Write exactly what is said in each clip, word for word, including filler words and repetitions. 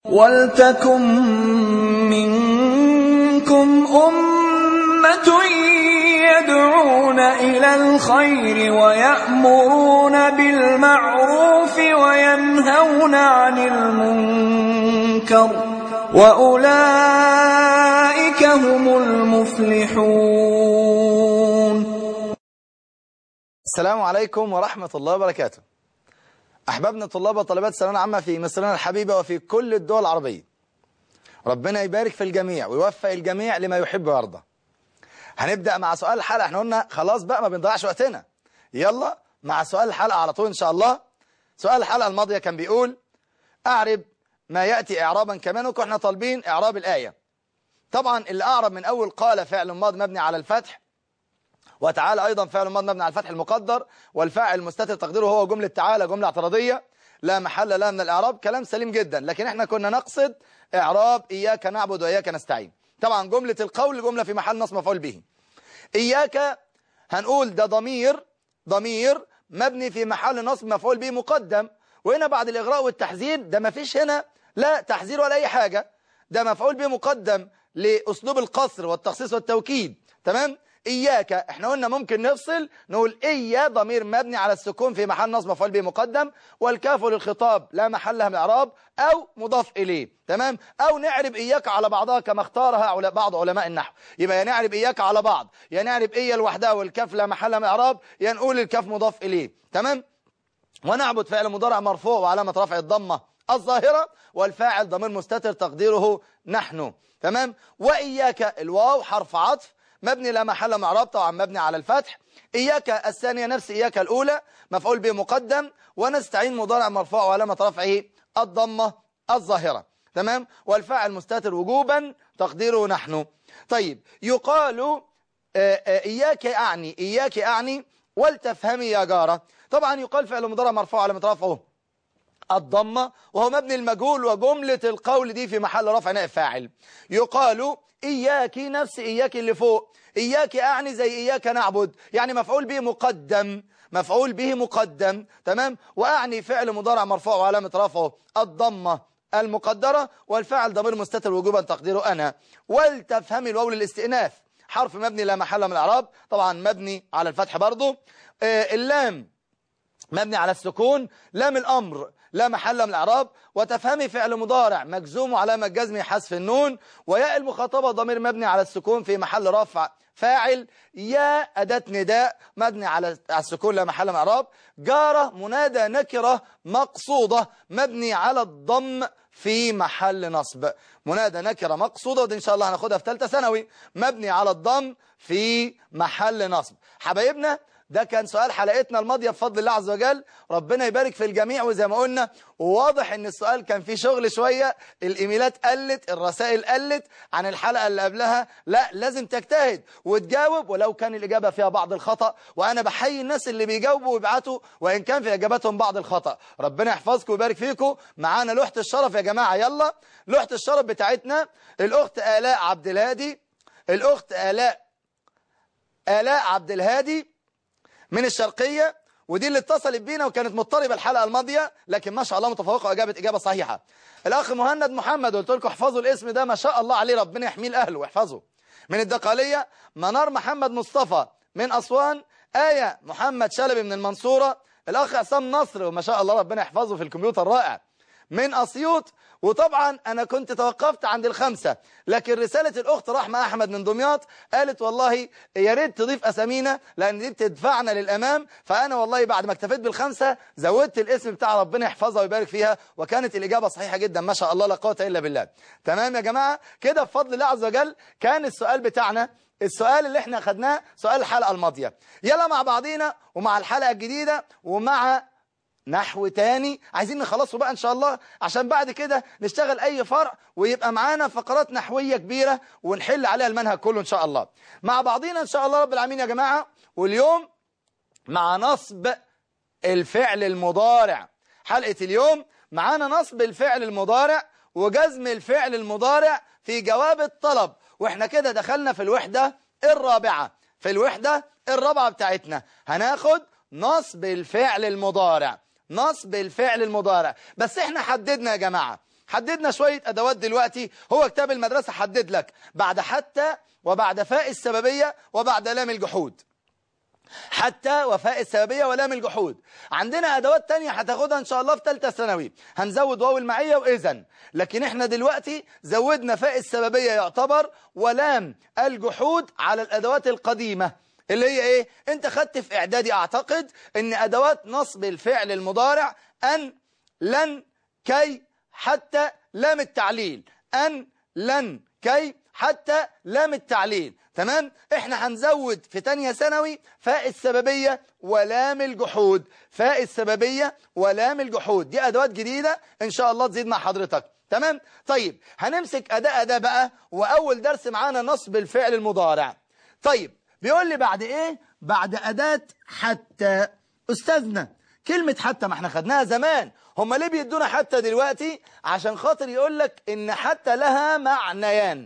وَلْتَكُن مِّنكُمْ أُمَّةٌ يَدْعُونَ إِلَى الْخَيْرِ وَيَأْمُرُونَ بِالْمَعْرُوفِ وَيَنْهَوْنَ عَنِ الْمُنكَرِ وَأُولَئِكَ هُمُ الْمُفْلِحُونَ. السلام عليكم ورحمة الله وبركاته. أحبابنا طلاب وطالبات الثانوية العامة في مصرنا الحبيبة وفي كل الدول العربية، ربنا يبارك في الجميع ويوفق الجميع لما يحب ويرضى. هنبدأ مع سؤال الحلقة. احنا قلنا خلاص بقى ما بنضيعش وقتنا، يلا مع سؤال الحلقة على طول إن شاء الله. سؤال الحلقة الماضية كان بيقول أعرب ما يأتي إعرابا كمان، وكنا طالبين إعراب الآية. طبعا اللي أعرب من أول قال فعل ماض مبني على الفتح، وتعالى أيضا فعل ماض مبني على الفتح المقدر، والفاعل المستتر تقديره هو جملة تعالى جملة اعتراضية لا محل لها من الإعراب. كلام سليم جدا، لكن احنا كنا نقصد إعراب إياك نعبد وإياك نستعين. طبعا جملة القول جملة في محل نصب مفعول به. إياك هنقول ده ضمير ضمير مبني في محل نصب مفعول به مقدم، وهنا بعد الإغراء والتحذير ده ما فيش هنا لا تحذير ولا أي حاجة، ده مفعول به مقدم لأسلوب القصر والتخصيص والتوكيد. تمام. إياك احنا قلنا ممكن نفصل نقول إيا ضمير مبني على السكون في محل نصب مفعول به مقدم، والكاف للخطاب لا محل لها من الإعراب أو مضاف إليه. تمام. أو نعرب إياك على بعضها كما اختارها بعض علماء النحو، يبقى يا نعرب إياك على بعض، يا نعرب إيا لوحدها والكاف لا محل لها من الإعراب، يا نقول الكاف مضاف إليه. تمام. ونعبد فعل مضارع مرفوع وعلامة رفع الضمة الظاهرة، والفاعل ضمير مستتر تقديره نحن. تمام. وإياك الواو حرف عطف مبني لا محل من إعراب، طبعا مبني على الفتح. إياك الثانية نفس إياك الأولى مفعول به مقدم، ونستعين مضارع مرفوع وعلامة رفعه الضمة الظاهرة. تمام. والفاعل مستتر وجوبا تقديره نحن. طيب يقال إياك أعني إياك أعني ولتفهمي يا جارة. طبعا يقال فعل مضارع مرفوع وعلامة رفعه الضمة، وهو مبني المجهول، وجملة القول دي في محل رفع نائب فاعل. يقال إياك نفس إياك اللي فوق، إياك أعني زي إياك نعبد، يعني مفعول به مقدم مفعول به مقدم. تمام. وأعني فعل مضارع مرفوع وعلامة رفعه الضمة المقدرة، والفاعل ضمير مستتر وجوبا تقديره أنا. ولتفهمي الواو للاستئناف حرف مبني لا محل من الإعراب، طبعا مبني على الفتح برضه. آه اللام مبني على السكون، لام الأمر لا محل من الإعراب. وتفهمي فعل مضارع مجزوم وعلامة جزمه حذف النون، وياء المخاطبة ضمير مبني على السكون في محل رفع فاعل. يا أداة نداء مبني على السكون لا محل من الإعراب. جارة منادى نكرة مقصودة مبني على الضم في محل نصب. منادى نكرة مقصودة، ودي إن شاء الله هناخدها في ثالثة ثانوي، مبني على الضم في محل نصب. حبايبنا ده كان سؤال حلقتنا الماضية بفضل الله عز وجل، ربنا يبارك في الجميع. وزي ما قلنا وواضح ان السؤال كان فيه شغل شوية، الايميلات قلت، الرسائل قلت عن الحلقة اللي قبلها. لا لازم تجتهد وتجاوب ولو كان الإجابة فيها بعض الخطأ، وأنا بحيي الناس اللي بيجاوبوا ويبعتوا وإن كان في إجاباتهم بعض الخطأ. ربنا يحفظكم ويبارك فيكم. معانا لوحة الشرف يا جماعة، يلا لوحة الشرف بتاعتنا الأخت آلاء عبد الهادي، الأخت آلاء آلاء عبد الهادي من الشرقية، ودي اللي اتصلت بينا وكانت مضطربة الحلقة الماضية، لكن ما شاء الله متفوقة وأجابت إجابة صحيحة. الأخ مهند محمد قلت لكم احفظوا الاسم ده، ما شاء الله عليه، ربنا يحميه لأهله واحفظه. من الدقالية منار محمد مصطفى من أسوان، آية محمد شلبي من المنصورة، الأخ عصام نصر وما شاء الله ربنا يحفظه في الكمبيوتر رائع من أسيوط. وطبعا أنا كنت توقفت عند الخمسة، لكن رسالة الأخت رحمة أحمد من دمياط قالت والله يا ريت تضيف أسامينا لأن دي بتدفعنا للأمام، فأنا والله بعد ما اكتفيت بالخمسة زودت الاسم بتاع ربنا يحفظها ويبارك فيها، وكانت الإجابة صحيحة جدا ما شاء الله لا قوة إلا بالله. تمام يا جماعة كده بفضل الله عز وجل. كان السؤال بتاعنا السؤال اللي احنا خدناه سؤال الحلقة الماضية، يلا مع بعضينا ومع الحلقة الجديدة ومع نحو تاني عايزين نخلصه بقى ان شاء الله، عشان بعد كده نشتغل اي فرع ويبقى معانا فقرات نحوية كبيرة ونحل عليها المنهج كله ان شاء الله مع بعضينا ان شاء الله رب العالمين يا جماعة. واليوم مع نصب الفعل المضارع، حلقة اليوم معانا نصب الفعل المضارع وجزم الفعل المضارع في جواب الطلب. واحنا كده دخلنا في الوحدة الرابعة، في الوحدة الرابعة بتاعتنا هناخد نصب الفعل المضارع، نصب الفعل المضارع. بس احنا حددنا يا جماعة حددنا شوية أدوات دلوقتي. هو كتاب المدرسة حدد لك بعد حتى وبعد فاء السببية وبعد لام الجحود. حتى وفاء السببية ولام الجحود. عندنا أدوات تانية هتاخدها إن شاء الله في ثالثة ثانوي، هنزود واو المعية وإذن، لكن إحنا دلوقتي زودنا فاء السببية يعتبر ولام الجحود على الأدوات القديمة اللي هي إيه؟ أنت خدت في إعدادي أعتقد إن أدوات نصب الفعل المضارع أن، لن، كي، حتى، لام التعليل. أن، لن، كي، حتى، لام التعليل. تمام؟ احنا هنزود في تانية ثانوي فاء السببية ولام الجحود. فاء السببية ولام الجحود دي أدوات جديدة إن شاء الله تزيد مع حضرتك. تمام؟ طيب هنمسك أداء أداء بقى، وأول درس معانا نصب الفعل المضارع. طيب بيقول لي بعد إيه؟ بعد أداة حتى. أستاذنا كلمة حتى ما احنا خدناها زمان، هم ليه بيدونا حتى دلوقتي؟ عشان خاطر يقول لك إن حتى لها معنيان.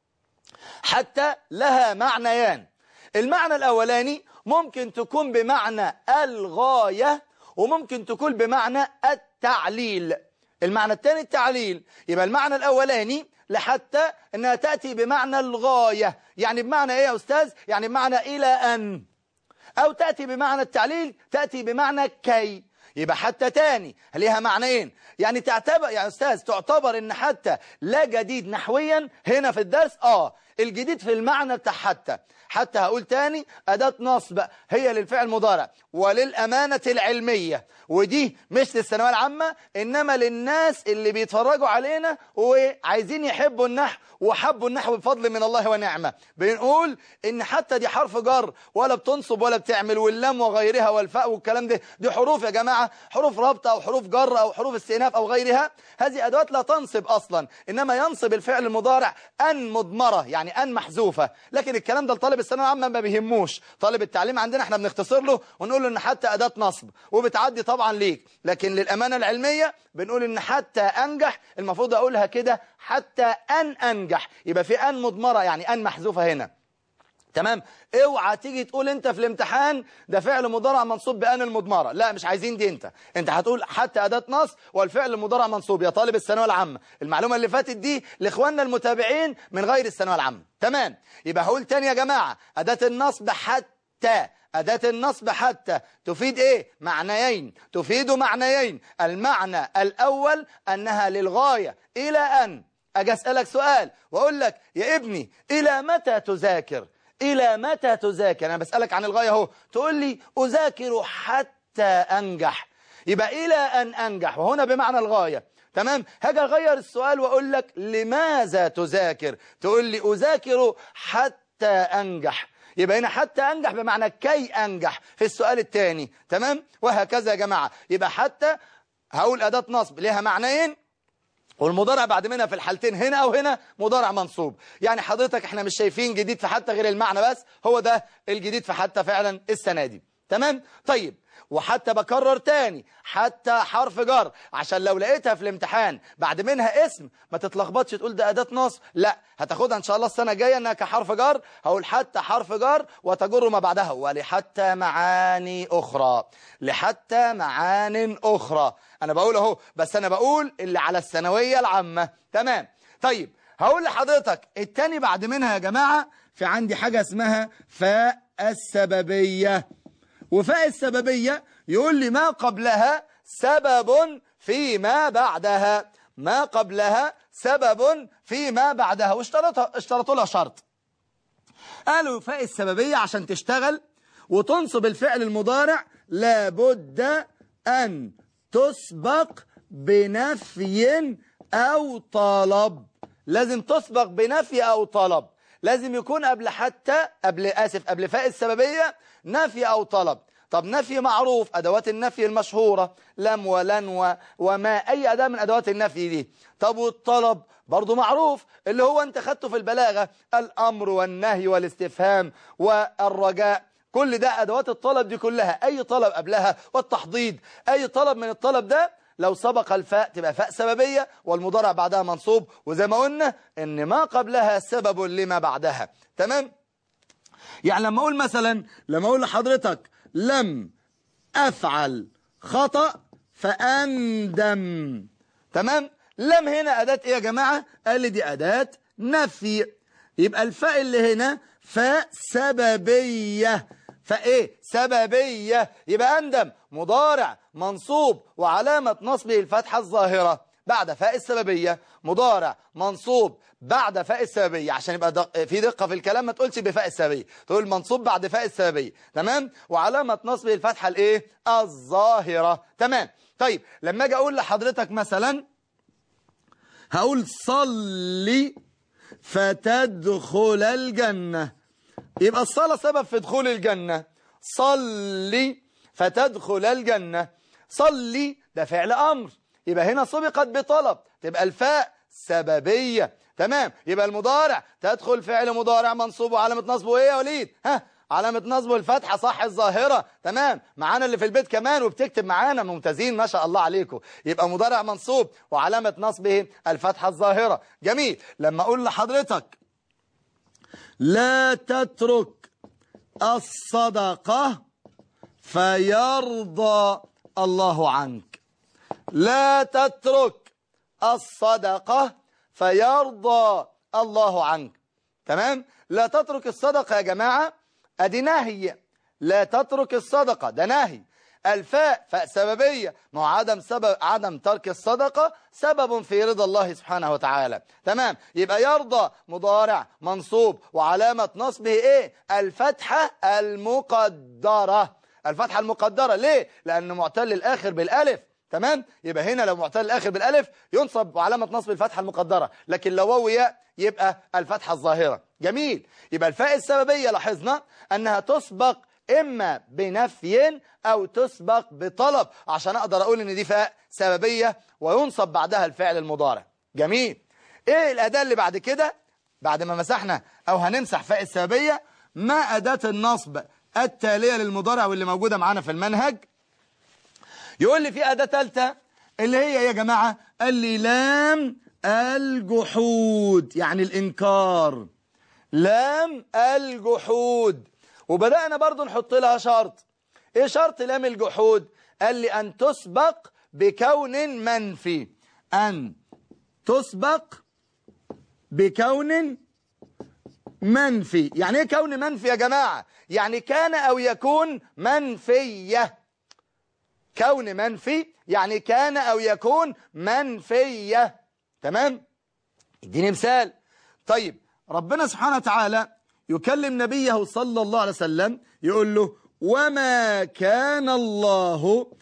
حتى لها معنيان. المعنى الأولاني ممكن تكون بمعنى الغاية، وممكن تكون بمعنى التعليل. المعنى الثاني التعليل. يبقى المعنى الأولاني لحتى أنها تأتي بمعنى الغاية، يعني بمعنى إيه يا أستاذ؟ يعني بمعنى إلى أن. أو تأتي بمعنى التعليل، تأتي بمعنى كي. يبقى حتى تاني ليها معنيين. يعني تعتبر يا أستاذ تعتبر إن حتى لا جديد نحويا هنا في الدرس. آه الجديد في المعنى بتاع حتى. حتى هقول تاني أداة نصب هي للفعل المضارع وللأمانة العلمية، ودي مش للثانوية العامة إنما للناس اللي بيتفرجوا علينا وعايزين يحبوا النحو وحبوا النحو بفضل من الله ونعمة. بنقول إن حتى دي حرف جر، ولا بتنصب ولا بتعمل، واللام وغيرها والفاء والكلام ده دي حروف يا جماعة، حروف ربط أو حروف جر أو حروف استئناف أو غيرها. هذه أدوات لا تنصب أصلا، إنما ينصب الفعل المضارع أن مضمرة، يعني أن محذوفة. لكن الكلام ده لطالب الثانوية العامة ما بيهموش. طالب التعليم عندنا احنا بنختصر له ونقول له إن حتى أداة نصب وبتعدي طبعا ليك. لكن للأمانة العلمية بنقول إن حتى أنجح المفروض أقولها كده حتى أن أنجح. يبقى في أن مضمرة يعني أن محذوفة هنا. تمام؟ اوعى تيجي تقول انت في الامتحان ده فعل مضارع منصوب بأن المضمرة. لا مش عايزين دي. انت انت هتقول حتى أداة نصب والفعل المضارع منصوب يا طالب الثانويه العامة. المعلومة اللي فاتت دي لاخواننا المتابعين من غير الثانويه العامة. تمام؟ يبقى هقول تاني يا جماعة أداة النصب حتى. أداة النصب حتى تفيد إيه؟ معنيين. تفيد معنيين. المعنى الأول أنها للغاية إلى أن. أجي أسألك سؤال وأقول لك يا ابني إلى متى تذاكر؟ إلى متى تذاكر؟ أنا بسألك عن الغاية اهو، تقول لي أذاكر حتى أنجح. يبقى إلى أن أنجح، وهنا بمعنى الغاية. تمام؟ هاجي أغير السؤال وأقول لك لماذا تذاكر؟ تقول لي أذاكر حتى أنجح. يبقى هنا حتى أنجح بمعنى كي أنجح في السؤال الثاني. تمام؟ وهكذا يا جماعة. يبقى حتى هقول أداة نصب لها معنيين، والمضارع بعد منها في الحالتين هنا أو هنا مضارع منصوب. يعني حضرتك احنا مش شايفين جديد في حتى غير المعنى بس، هو ده الجديد في حتى فعلا السنة دي. تمام؟ طيب وحتى بكرر تاني حتى حرف جر، عشان لو لقيتها في الامتحان بعد منها اسم ما تتلخبطش تقول ده أداة نصب. لا هتاخدها إن شاء الله السنة الجاية انها كحرف جر. هقول حتى حرف جر وتجر ما بعدها ولحتى معاني أخرى. لحتى معان أخرى. أنا بقول أهو، بس أنا بقول اللي على الثانوية العامة. تمام؟ طيب هقول لحضرتك التاني بعد منها يا جماعة في عندي حاجة اسمها فاء السببية. وفاء السببية يقول لي ما قبلها سبب فيما بعدها. ما قبلها سبب فيما بعدها. واشترطوا اشترطوا لها شرط. قالوا فاء السببية عشان تشتغل وتنصب الفعل المضارع لابد أن تسبق بنفي أو طلب. لازم تسبق بنفي أو طلب. لازم يكون قبل حتى قبل آسف قبل فاء السببية نفي أو طلب. طب نفي معروف، أدوات النفي المشهورة لم ولن و... وما أي أداة من أدوات النفي دي. طب والطلب برضو معروف اللي هو أنت خدته في البلاغة، الأمر والنهي والاستفهام والرجاء. كل ده أدوات الطلب دي كلها، أي طلب قبلها والتحضيض. أي طلب من الطلب ده لو سبق الفاء تبقى فاء سببية والمضارع بعدها منصوب. وزي ما قلنا إن ما قبلها سبب لما بعدها. تمام؟ يعني لما أقول مثلا لما أقول لحضرتك لم أفعل خطأ فأندم. تمام؟ لم هنا أداة إيه يا جماعة؟ قال لي دي أداة نفي. يبقى الفاء اللي هنا فاء سببية. فايه سببية؟ يبقى أندم مضارع منصوب وعلامة نصبه الفتحة الظاهرة بعد فاء السببية. مضارع منصوب بعد فاء السببية، عشان يبقى دق في دقة في الكلام، ما تقولش بفاء السببية، تقول منصوب بعد فاء السببية. تمام. وعلامة نصبه الفتحة الايه الظاهرة. تمام. طيب لما اجي اقول لحضرتك مثلا، هقول صلي فتدخل الجنة، يبقى الصلاة سبب في دخول الجنة. صلي فتدخل الجنة. صلي ده فعل أمر، يبقى هنا سبقت بطلب، تبقى الفاء سببية. تمام. يبقى المضارع تدخل فعل مضارع منصوب وعلامة نصبه ايه يا وليد؟ ها، علامة نصبه الفتحة صح الظاهرة. تمام. معانا اللي في البيت كمان وبتكتب معانا، ممتازين ما شاء الله عليكم. يبقى مضارع منصوب وعلامة نصبه الفتحة الظاهرة. جميل. لما اقول لحضرتك لا تترك الصدقة فيرضى الله عنك. لا تترك الصدقة فيرضى الله عنك. تمام. لا تترك الصدقة يا جماعة ادي نهي. لا تترك الصدقة ده نهي. الفاء فاء سببية، ما عدم سبب عدم ترك الصدقة سبب في رضا الله سبحانه وتعالى. تمام. يبقى يرضى مضارع منصوب وعلامة نصبه ايه؟ الفتحة المقدرة. الفتحة المقدرة ليه؟ لأنه معتل الآخر بالألف. تمام. يبقى هنا لو معتل الآخر بالألف ينصب وعلامة نصب الفتحة المقدرة، لكن لو واو ياء يبقى الفتحة الظاهرة. جميل. يبقى الفاء السببية لاحظنا أنها تسبق إما بنفي أو تسبق بطلب، عشان أقدر أقول إن دي فاء سببية وينصب بعدها الفعل المضارع. جميل. إيه الأداة اللي بعد كده بعد ما مسحنا أو هنمسح فاء السببية؟ ما أداة النصب التالية للمضارع واللي موجودة معانا في المنهج؟ يقول لي في أداة ثالثة اللي هي يا جماعة قال لي لام الجحود، يعني الإنكار. لام الجحود. وبدأنا برضو نحط لها شرط. ايه شرط لام الجحود؟ قال لي أن تسبق بكون منفي. أن تسبق بكون منفي. يعني ايه كون منفي يا جماعة؟ يعني كان أو يكون منفية. كون منفي يعني كان أو يكون منفية. تمام. اديني مثال. طيب ربنا سبحانه وتعالى يكلم نبيه صلى الله عليه وسلم يقول له وما كان الله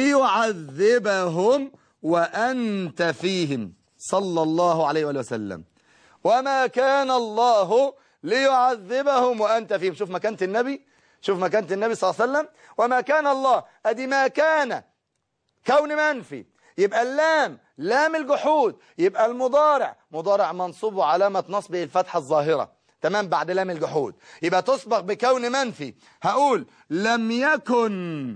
ليعذبهم وأنت فيهم، صلى الله عليه وآله وسلم. وما كان الله ليعذبهم وأنت فيهم. شوف مكانة النبي، شوف مكانة النبي صلى الله عليه وسلم. وما كان الله أدي ما كان كون منفي، يبقى اللام لام الجحود، يبقى المضارع مضارع منصوب وعلامة نصبه الفتحة الظاهرة. تمام. بعد لام الجحود يبقى تسبق بكون منفي. هقول لم يكن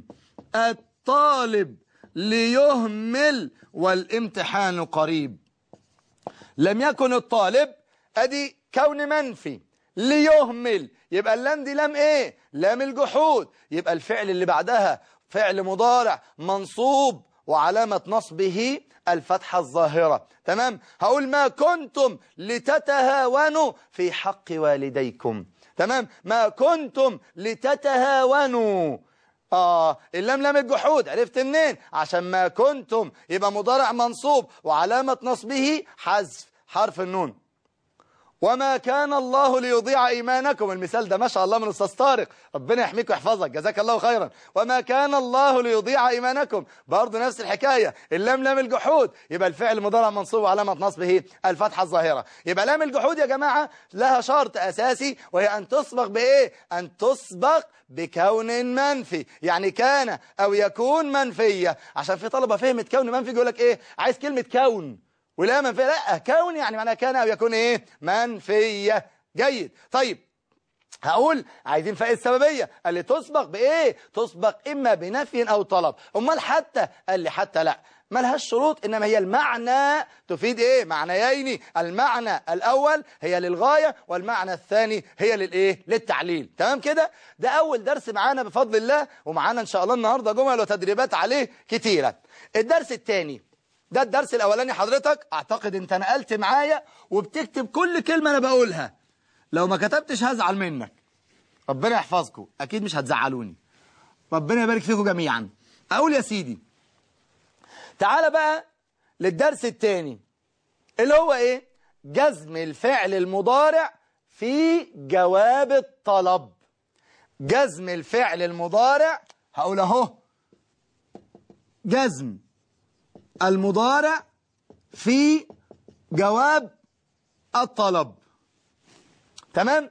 الطالب ليهمل والامتحان قريب. لم يكن الطالب ادي كون منفي ليهمل، يبقى اللام دي لام ايه؟ لام الجحود. يبقى الفعل اللي بعدها فعل مضارع منصوب وعلامة نصبه الفتحة الظاهرة. تمام. هقول ما كنتم لتتهاونوا في حق والديكم. تمام. ما كنتم لتتهاونوا. آه اللام لام الجحود عرفت منين؟ عشان ما كنتم يبقى مضارع منصوب وعلامة نصبه حذف حرف النون. وما كان الله ليضيع إيمانكم. المثال ده ما شاء الله من أستاذ طارق، ربنا يحميك ويحفظك، جزاك الله خيرا. وما كان الله ليضيع إيمانكم، برضه نفس الحكاية، اللام لام الجحود، يبقى الفعل مضارع منصوب وعلامة نصبه الفتحة الظاهرة. يبقى لام الجحود يا جماعة لها شرط أساسي، وهي أن تسبق بإيه؟ أن تسبق بكون منفي، يعني كان أو يكون منفية. عشان في طلبة فهمت كون منفي يقول لك إيه؟ عايز كلمة كون ولا منفية. لا، كون يعني معناها كان أو يكون إيه؟ منفية. جيد. طيب هقول عايزين فاء السببية، قال لي تسبق بإيه؟ تسبق إما بنفي أو طلب. أمال حتى؟ قال لي حتى لا، ما لهاش شروط، إنما هي المعنى تفيد إيه؟ معنيين. المعنى الأول هي للغاية، والمعنى الثاني هي للإيه؟ للتعليل. تمام كده؟ ده أول درس معانا بفضل الله، ومعانا إن شاء الله النهاردة جمل وتدريبات عليه كتيرة. الدرس الثاني ده الدرس الاولاني حضرتك. اعتقد انت نقلت معايا وبتكتب كل كلمة انا بقولها. لو ما كتبتش هزعل منك. ربنا يحفظكم، اكيد مش هتزعلوني. ربنا يبارك فيكم جميعا. اقول يا سيدي تعال بقى للدرس الثاني اللي هو ايه؟ جزم الفعل المضارع في جواب الطلب. جزم الفعل المضارع، هقول اهو جزم المضارع في جواب الطلب. تمام؟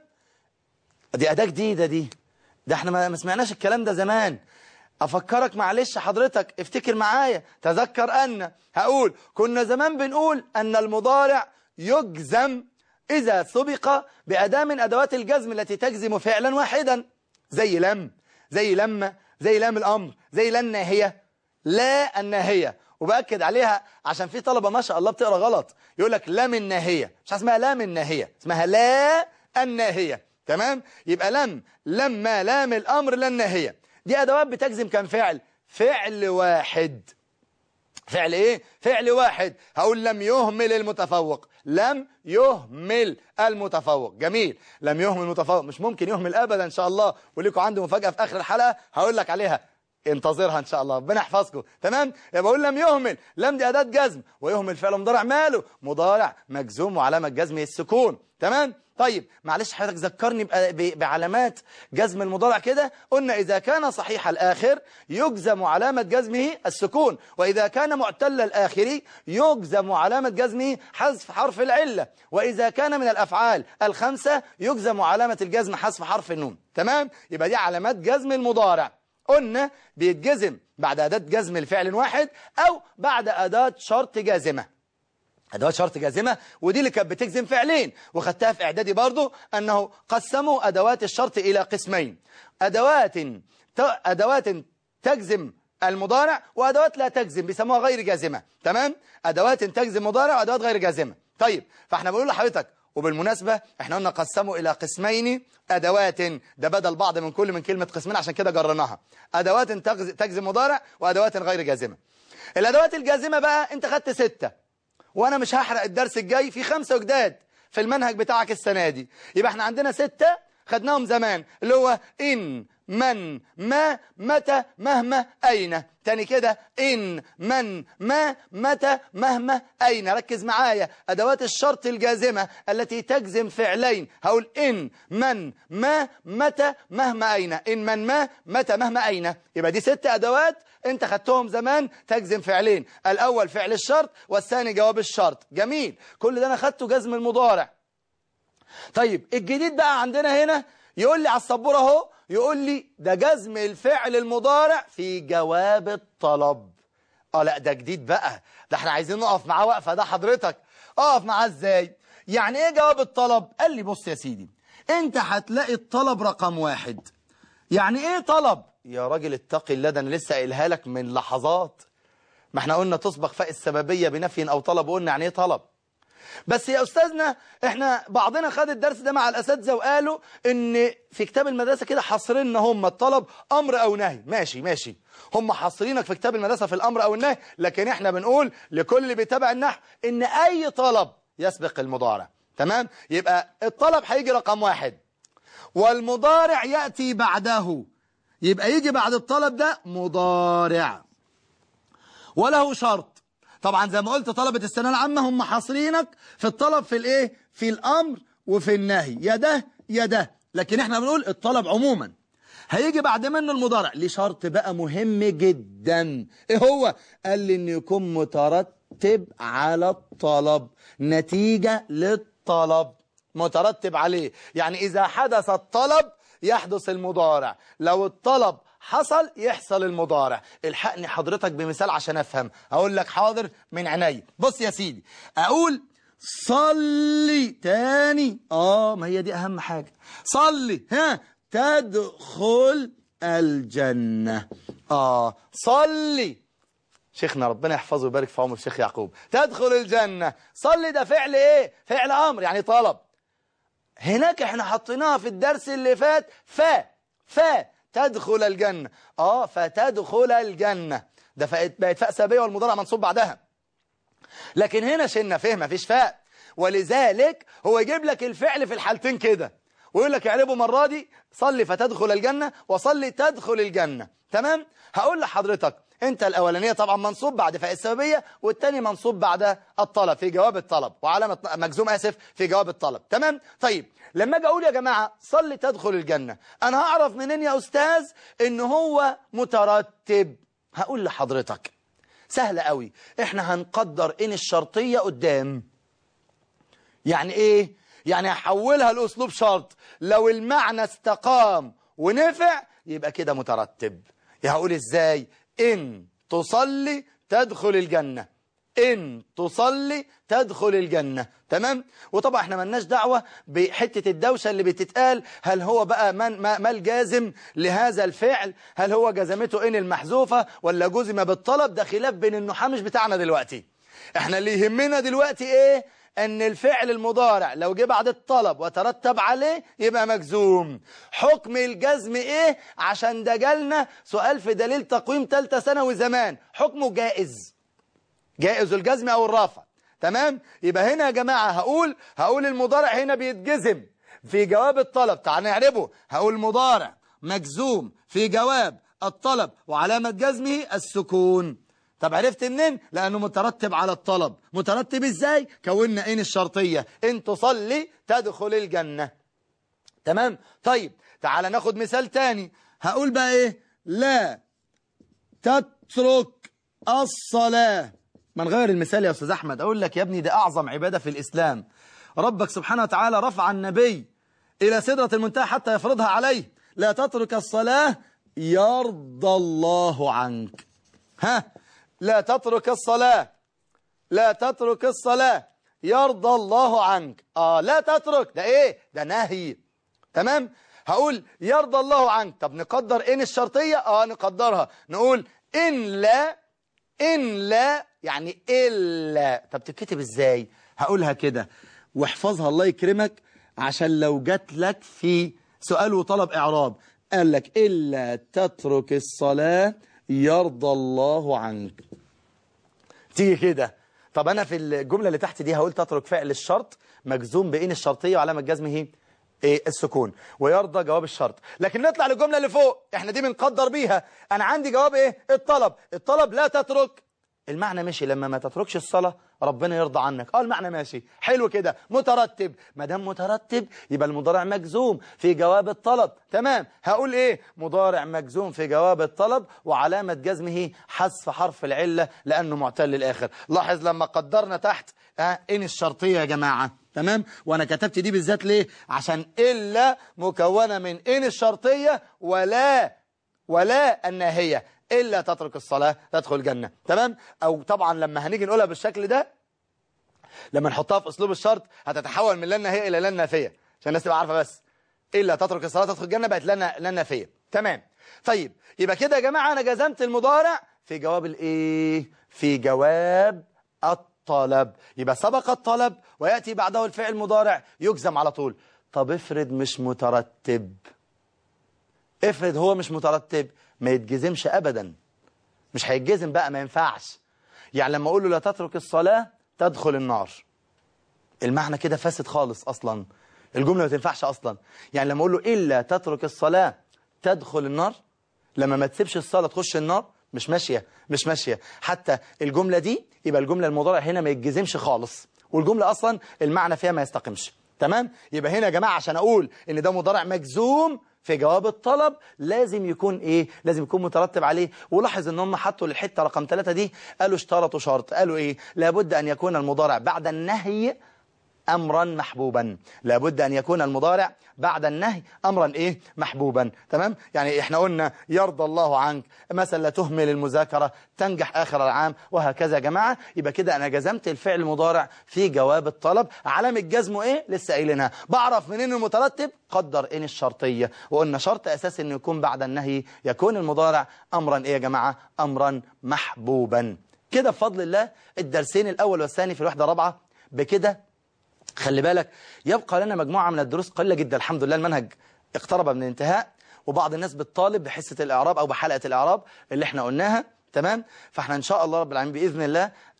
دي أداة جديدة دي. ده احنا ما سمعناش الكلام ده زمان. أفكرك معلش حضرتك، افتكر معايا، تذكر أن هقول كنا زمان بنقول أن المضارع يجزم إذا سبق بأداة من أدوات الجزم التي تجزم فعلا واحدا، زي لم، زي لما، زي لام الأمر، زي لا الناهية. لا الناهية، وبأكد عليها عشان في طلبة ما شاء الله بتقرأ غلط، يقول لك لام الناهية، مش اسمها لام الناهية، اسمها لا الناهية. تمام؟ يبقى لم، لما، لام الأمر، لا الناهية، دي أدوات بتجزم كم فعل؟ فعل واحد. فعل ايه؟ فعل واحد. هقول لم يهمل المتفوق، لم يهمل المتفوق. جميل. لم يهمل المتفوق، مش ممكن يهمل ابدا ان شاء الله، وليكم عندي مفاجأة في اخر الحلقة هقول لك عليها، انتظرها ان شاء الله، ربنا يحفظكم. تمام؟ يبقى بقول لم يهمل، لم دي اداة جزم، ويهمل فعل مضارع ماله؟ مضارع مجزوم وعلامة جزمه السكون. تمام؟ طيب معلش حضرتك ذكرني بعلامات جزم المضارع كده. قلنا إذا كان صحيح الآخر يجزم علامة جزمه السكون، وإذا كان معتل الآخر يجزم علامة جزمه حذف حرف العلة، وإذا كان من الأفعال الخمسة يجزم علامة الجزم حذف حرف النون. تمام؟ يبقى دي علامات جزم المضارع. قلنا بيتجزم بعد أداة جزم الفعل واحد أو بعد أداة شرط جازمة. أدوات شرط جازمة، ودي اللي كانت بتجزم فعلين، وخدتها في إعدادي برضو أنه قسموا أدوات الشرط إلى قسمين: أدوات أدوات تجزم المضارع وأدوات لا تجزم، بيسموها غير جازمة. تمام؟ أدوات تجزم مضارع وأدوات غير جازمة. طيب فاحنا بنقول لحضرتك، وبالمناسبة احنا قلنا قسموا إلى قسمين أدوات، ده بدل بعض من كل من كلمة قسمين عشان كده جرناها. أدوات تجزم مضارع وأدوات غير جازمة. الأدوات الجازمة بقى أنت خدت ستة، وانا مش هحرق الدرس الجاي، في خمسة جداد في المنهج بتاعك السنة دي. يبقى احنا عندنا ستة خدناهم زمان، اللي هو إن، من، ما، متى، مهما، أين. تاني كده: إن، من، ما، متى، مهما، أين. ركز معايا، أدوات الشرط الجازمة التي تجزم فعلين، هقول إن، من، ما، متى، مهما، أين. إن، من، ما، متى، مهما، أين. يبقى دي ست أدوات انت خدتهم زمان تجزم فعلين، الأول فعل الشرط والثاني جواب الشرط. جميل، كل ده أنا خدته جزم المضارع. طيب الجديد بقى عندنا هنا، يقول لي على السبورة اهو، يقول لي ده جزم الفعل المضارع في جواب الطلب. اه لا ده جديد بقى، ده احنا عايزين نقف معاه وقفة. ده حضرتك اقف معاه ازاي؟ يعني ايه جواب الطلب؟ قال لي بص يا سيدي، انت هتلاقي الطلب رقم واحد. يعني ايه طلب؟ يا راجل اتقي الله، ده انا لسه قايلها لك من لحظات. ما احنا قلنا تسبق فاء السببية بنفي او طلب، وقلنا يعني ايه طلب. بس يا أستاذنا احنا بعضنا خد الدرس ده مع الأساتذة وقالوا ان في كتاب المدرسة كده حاصرين هم الطلب أمر أو نهي. ماشي ماشي، هم حاصرينك في كتاب المدرسة في الأمر أو النهي، لكن احنا بنقول لكل اللي بيتابع النحو ان أي طلب يسبق المضارع. تمام؟ يبقى الطلب هيجي رقم واحد، والمضارع يأتي بعده، يبقى يجي بعد الطلب ده مضارع، وله شرط. طبعا زي ما قلت طلبة الثانويه العامة هم حاصرينك في الطلب في الايه؟ في الامر وفي النهي، يا ده يا ده، لكن احنا بنقول الطلب عموما هيجي بعد منه المضارع. ليه شرط بقى مهم جدا، ايه هو؟ قال لي ان يكون مترتب على الطلب، نتيجة للطلب مترتب عليه. يعني اذا حدث الطلب يحدث المضارع، لو الطلب حصل يحصل المضارع. الحقني حضرتك بمثال عشان افهم. اقول لك حاضر من عيني. بص يا سيدي، اقول صلي تاني، اه ما هي دي اهم حاجة، صلي، ها، تدخل الجنة. اه صلي، شيخنا ربنا يحفظه ويبارك في عمر الشيخ يعقوب، تدخل الجنة. صلي ده فعل ايه؟ فعل امر، يعني طلب. هناك احنا حطيناها في الدرس اللي فات فا فا تدخل الجنة، اه فتدخل الجنة، ده بقت فاء سببية والمضارع منصوب بعدها. لكن هنا شلنا فيه مفيش فاء، ولذلك هو يجيب لك الفعل في الحالتين كده ويقول لك اعربه مرة دي صلي فتدخل الجنة وصلي تدخل الجنة. تمام؟ هقول لحضرتك انت الاولانيه طبعا منصوب بعد فاء السببيه، والثاني منصوب بعد الطلب في جواب الطلب، وعلامه مجزوم اسف في جواب الطلب. تمام؟ طيب لما اجي اقول يا جماعه صلي تدخل الجنه، انا هعرف منين يا استاذ ان هو مترتب؟ هقول لحضرتك سهله قوي، احنا هنقدر ان الشرطيه قدام. يعني ايه؟ يعني هحولها لاسلوب شرط، لو المعنى استقام ونفع يبقى كده مترتب. هقول ازاي؟ إن تصلي تدخل الجنة، إن تصلي تدخل الجنة. تمام؟ وطبعا احنا ملناش دعوة بحتة الدوشة اللي بتتقال، هل هو بقى من ما, ما الجازم لهذا الفعل؟ هل هو جزمته إن المحذوفة ولا جزم بالطلب؟ ده خلاف بين النحاة مش بتاعنا دلوقتي. احنا اللي يهمنا دلوقتي ايه؟ ان الفعل المضارع لو جه بعد الطلب وترتب عليه يبقى مجزوم. حكم الجزم ايه؟ عشان ده جالنا سؤال في دليل تقويم ثالثه ثانوي زمان، حكمه جائز، جائز الجزم او الرفع. تمام؟ يبقى هنا يا جماعه هقول هقول المضارع هنا بيتجزم في جواب الطلب. تعال نعربه. هقول مضارع مجزوم في جواب الطلب وعلامه جزمه السكون. طب عرفت منين؟ لأنه مترتب على الطلب. مترتب ازاي؟ كونا إن الشرطية، إن تصلي تدخل الجنة. تمام؟ طيب تعال ناخد مثال تاني. هقول بقى ايه؟ لا تترك الصلاة. ما نغير المثال يا أستاذ أحمد، أقول لك يا ابني ده أعظم عبادة في الإسلام، ربك سبحانه وتعالى رفع النبي إلى سدرة المنتهى حتى يفرضها عليه. لا تترك الصلاة يرضى الله عنك. ها؟ لا تترك الصلاة، لا تترك الصلاة يرضى الله عنك. آه لا تترك ده إيه؟ ده نهي. تمام؟ هقول يرضى الله عنك. طب نقدر إن الشرطية؟ آه نقدرها، نقول إن لا، إن لا يعني إلا. طب تكتب إزاي؟ هقولها كده واحفظها الله يكرمك، عشان لو جات لك في سؤال وطلب إعراب قال لك إلا تترك الصلاة يرضى الله عنك، تيجي كده. طب أنا في الجملة اللي تحت دي هقول تترك فعل الشرط مجزوم بإن الشرطية وعلامة جزمه إيه؟ السكون، ويرضى جواب الشرط. لكن نطلع للجملة اللي فوق، احنا دي بنقدر بيها. أنا عندي جواب إيه؟ الطلب. الطلب لا تترك، المعنى ماشي، لما ما تتركش الصلاة ربنا يرضى عنك. اه المعنى ماشي، حلو كده، مترتب. ما دام مترتب يبقى المضارع مجزوم في جواب الطلب. تمام؟ هقول ايه؟ مضارع مجزوم في جواب الطلب وعلامة جزمه حذف حرف العلة لأنه معتل الآخر. لاحظ لما قدرنا تحت اه إن الشرطية يا جماعة. تمام؟ وانا كتبت دي بالذات ليه؟ عشان إلا مكونة من إن الشرطية ولا ولا الناهية. إلا تترك الصلاة تدخل الجنة. تمام؟ أو طبعا لما هنيجي نقولها بالشكل ده، لما نحطها في أسلوب الشرط هتتحول من لا ناهية إلى لا نافية، عشان الناس تبقى عارفة بس. إلا تترك الصلاة تدخل الجنة بقت لا نافية. تمام؟ طيب يبقى كده يا جماعة أنا جزمت المضارع في جواب الإيه؟ في جواب الطلب. يبقى سبق الطلب ويأتي بعده الفعل المضارع يجزم على طول. طب افرض مش مترتب، افرض هو مش مترتب، ما يتجزمش أبدا، مش هيتجزم بقى، ما ينفعش. يعني لما أقول له لا تترك الصلاة تدخل النار، المعنى كده فاسد خالص أصلا، الجملة ما تنفعش أصلا. يعني لما أقول له إلا تترك الصلاة تدخل النار، لما ما تسيبش الصلاة تخش النار، مش ماشية، مش ماشية. حتى الجملة دي يبقى الجملة المضارع هنا ما يتجزمش خالص، والجملة أصلا المعنى فيها ما يستقمش. تمام؟ يبقى هنا يا جماعة عشان أقول إن ده مضارع مجزوم في جواب الطلب لازم يكون ايه؟ لازم يكون مترتب عليه. ولاحظ ان هم حطوا للحته رقم ثلاثة دي قالوا اشترطوا شرط، قالوا ايه؟ لابد ان يكون المضارع بعد النهي امرا محبوبا، لابد ان يكون المضارع بعد النهي امرا ايه؟ محبوبا. تمام؟ يعني احنا قلنا يرضى الله عنك، مثلا لا تهمل المذاكره تنجح اخر العام، وهكذا يا جماعه. يبقى كده انا جزمت الفعل المضارع في جواب الطلب. علامه جزمه ايه؟ لسه قايلينها. بعرف منين المترتب؟ قدر ان الشرطيه، وقلنا شرط اساسي انه يكون بعد النهي يكون المضارع امرا ايه يا جماعه؟ امرا محبوبا. كده بفضل الله الدرسين الاول والثاني في الوحده الرابعه بكده. خلي بالك يبقى لنا مجموعة من الدروس قليلة جدا، الحمد لله المنهج اقترب من الانتهاء، وبعض الناس بتطالب بحصة الإعراب أو بحلقة الإعراب اللي احنا قلناها. تمام؟ فاحنا إن شاء الله رب العالمين بإذن الله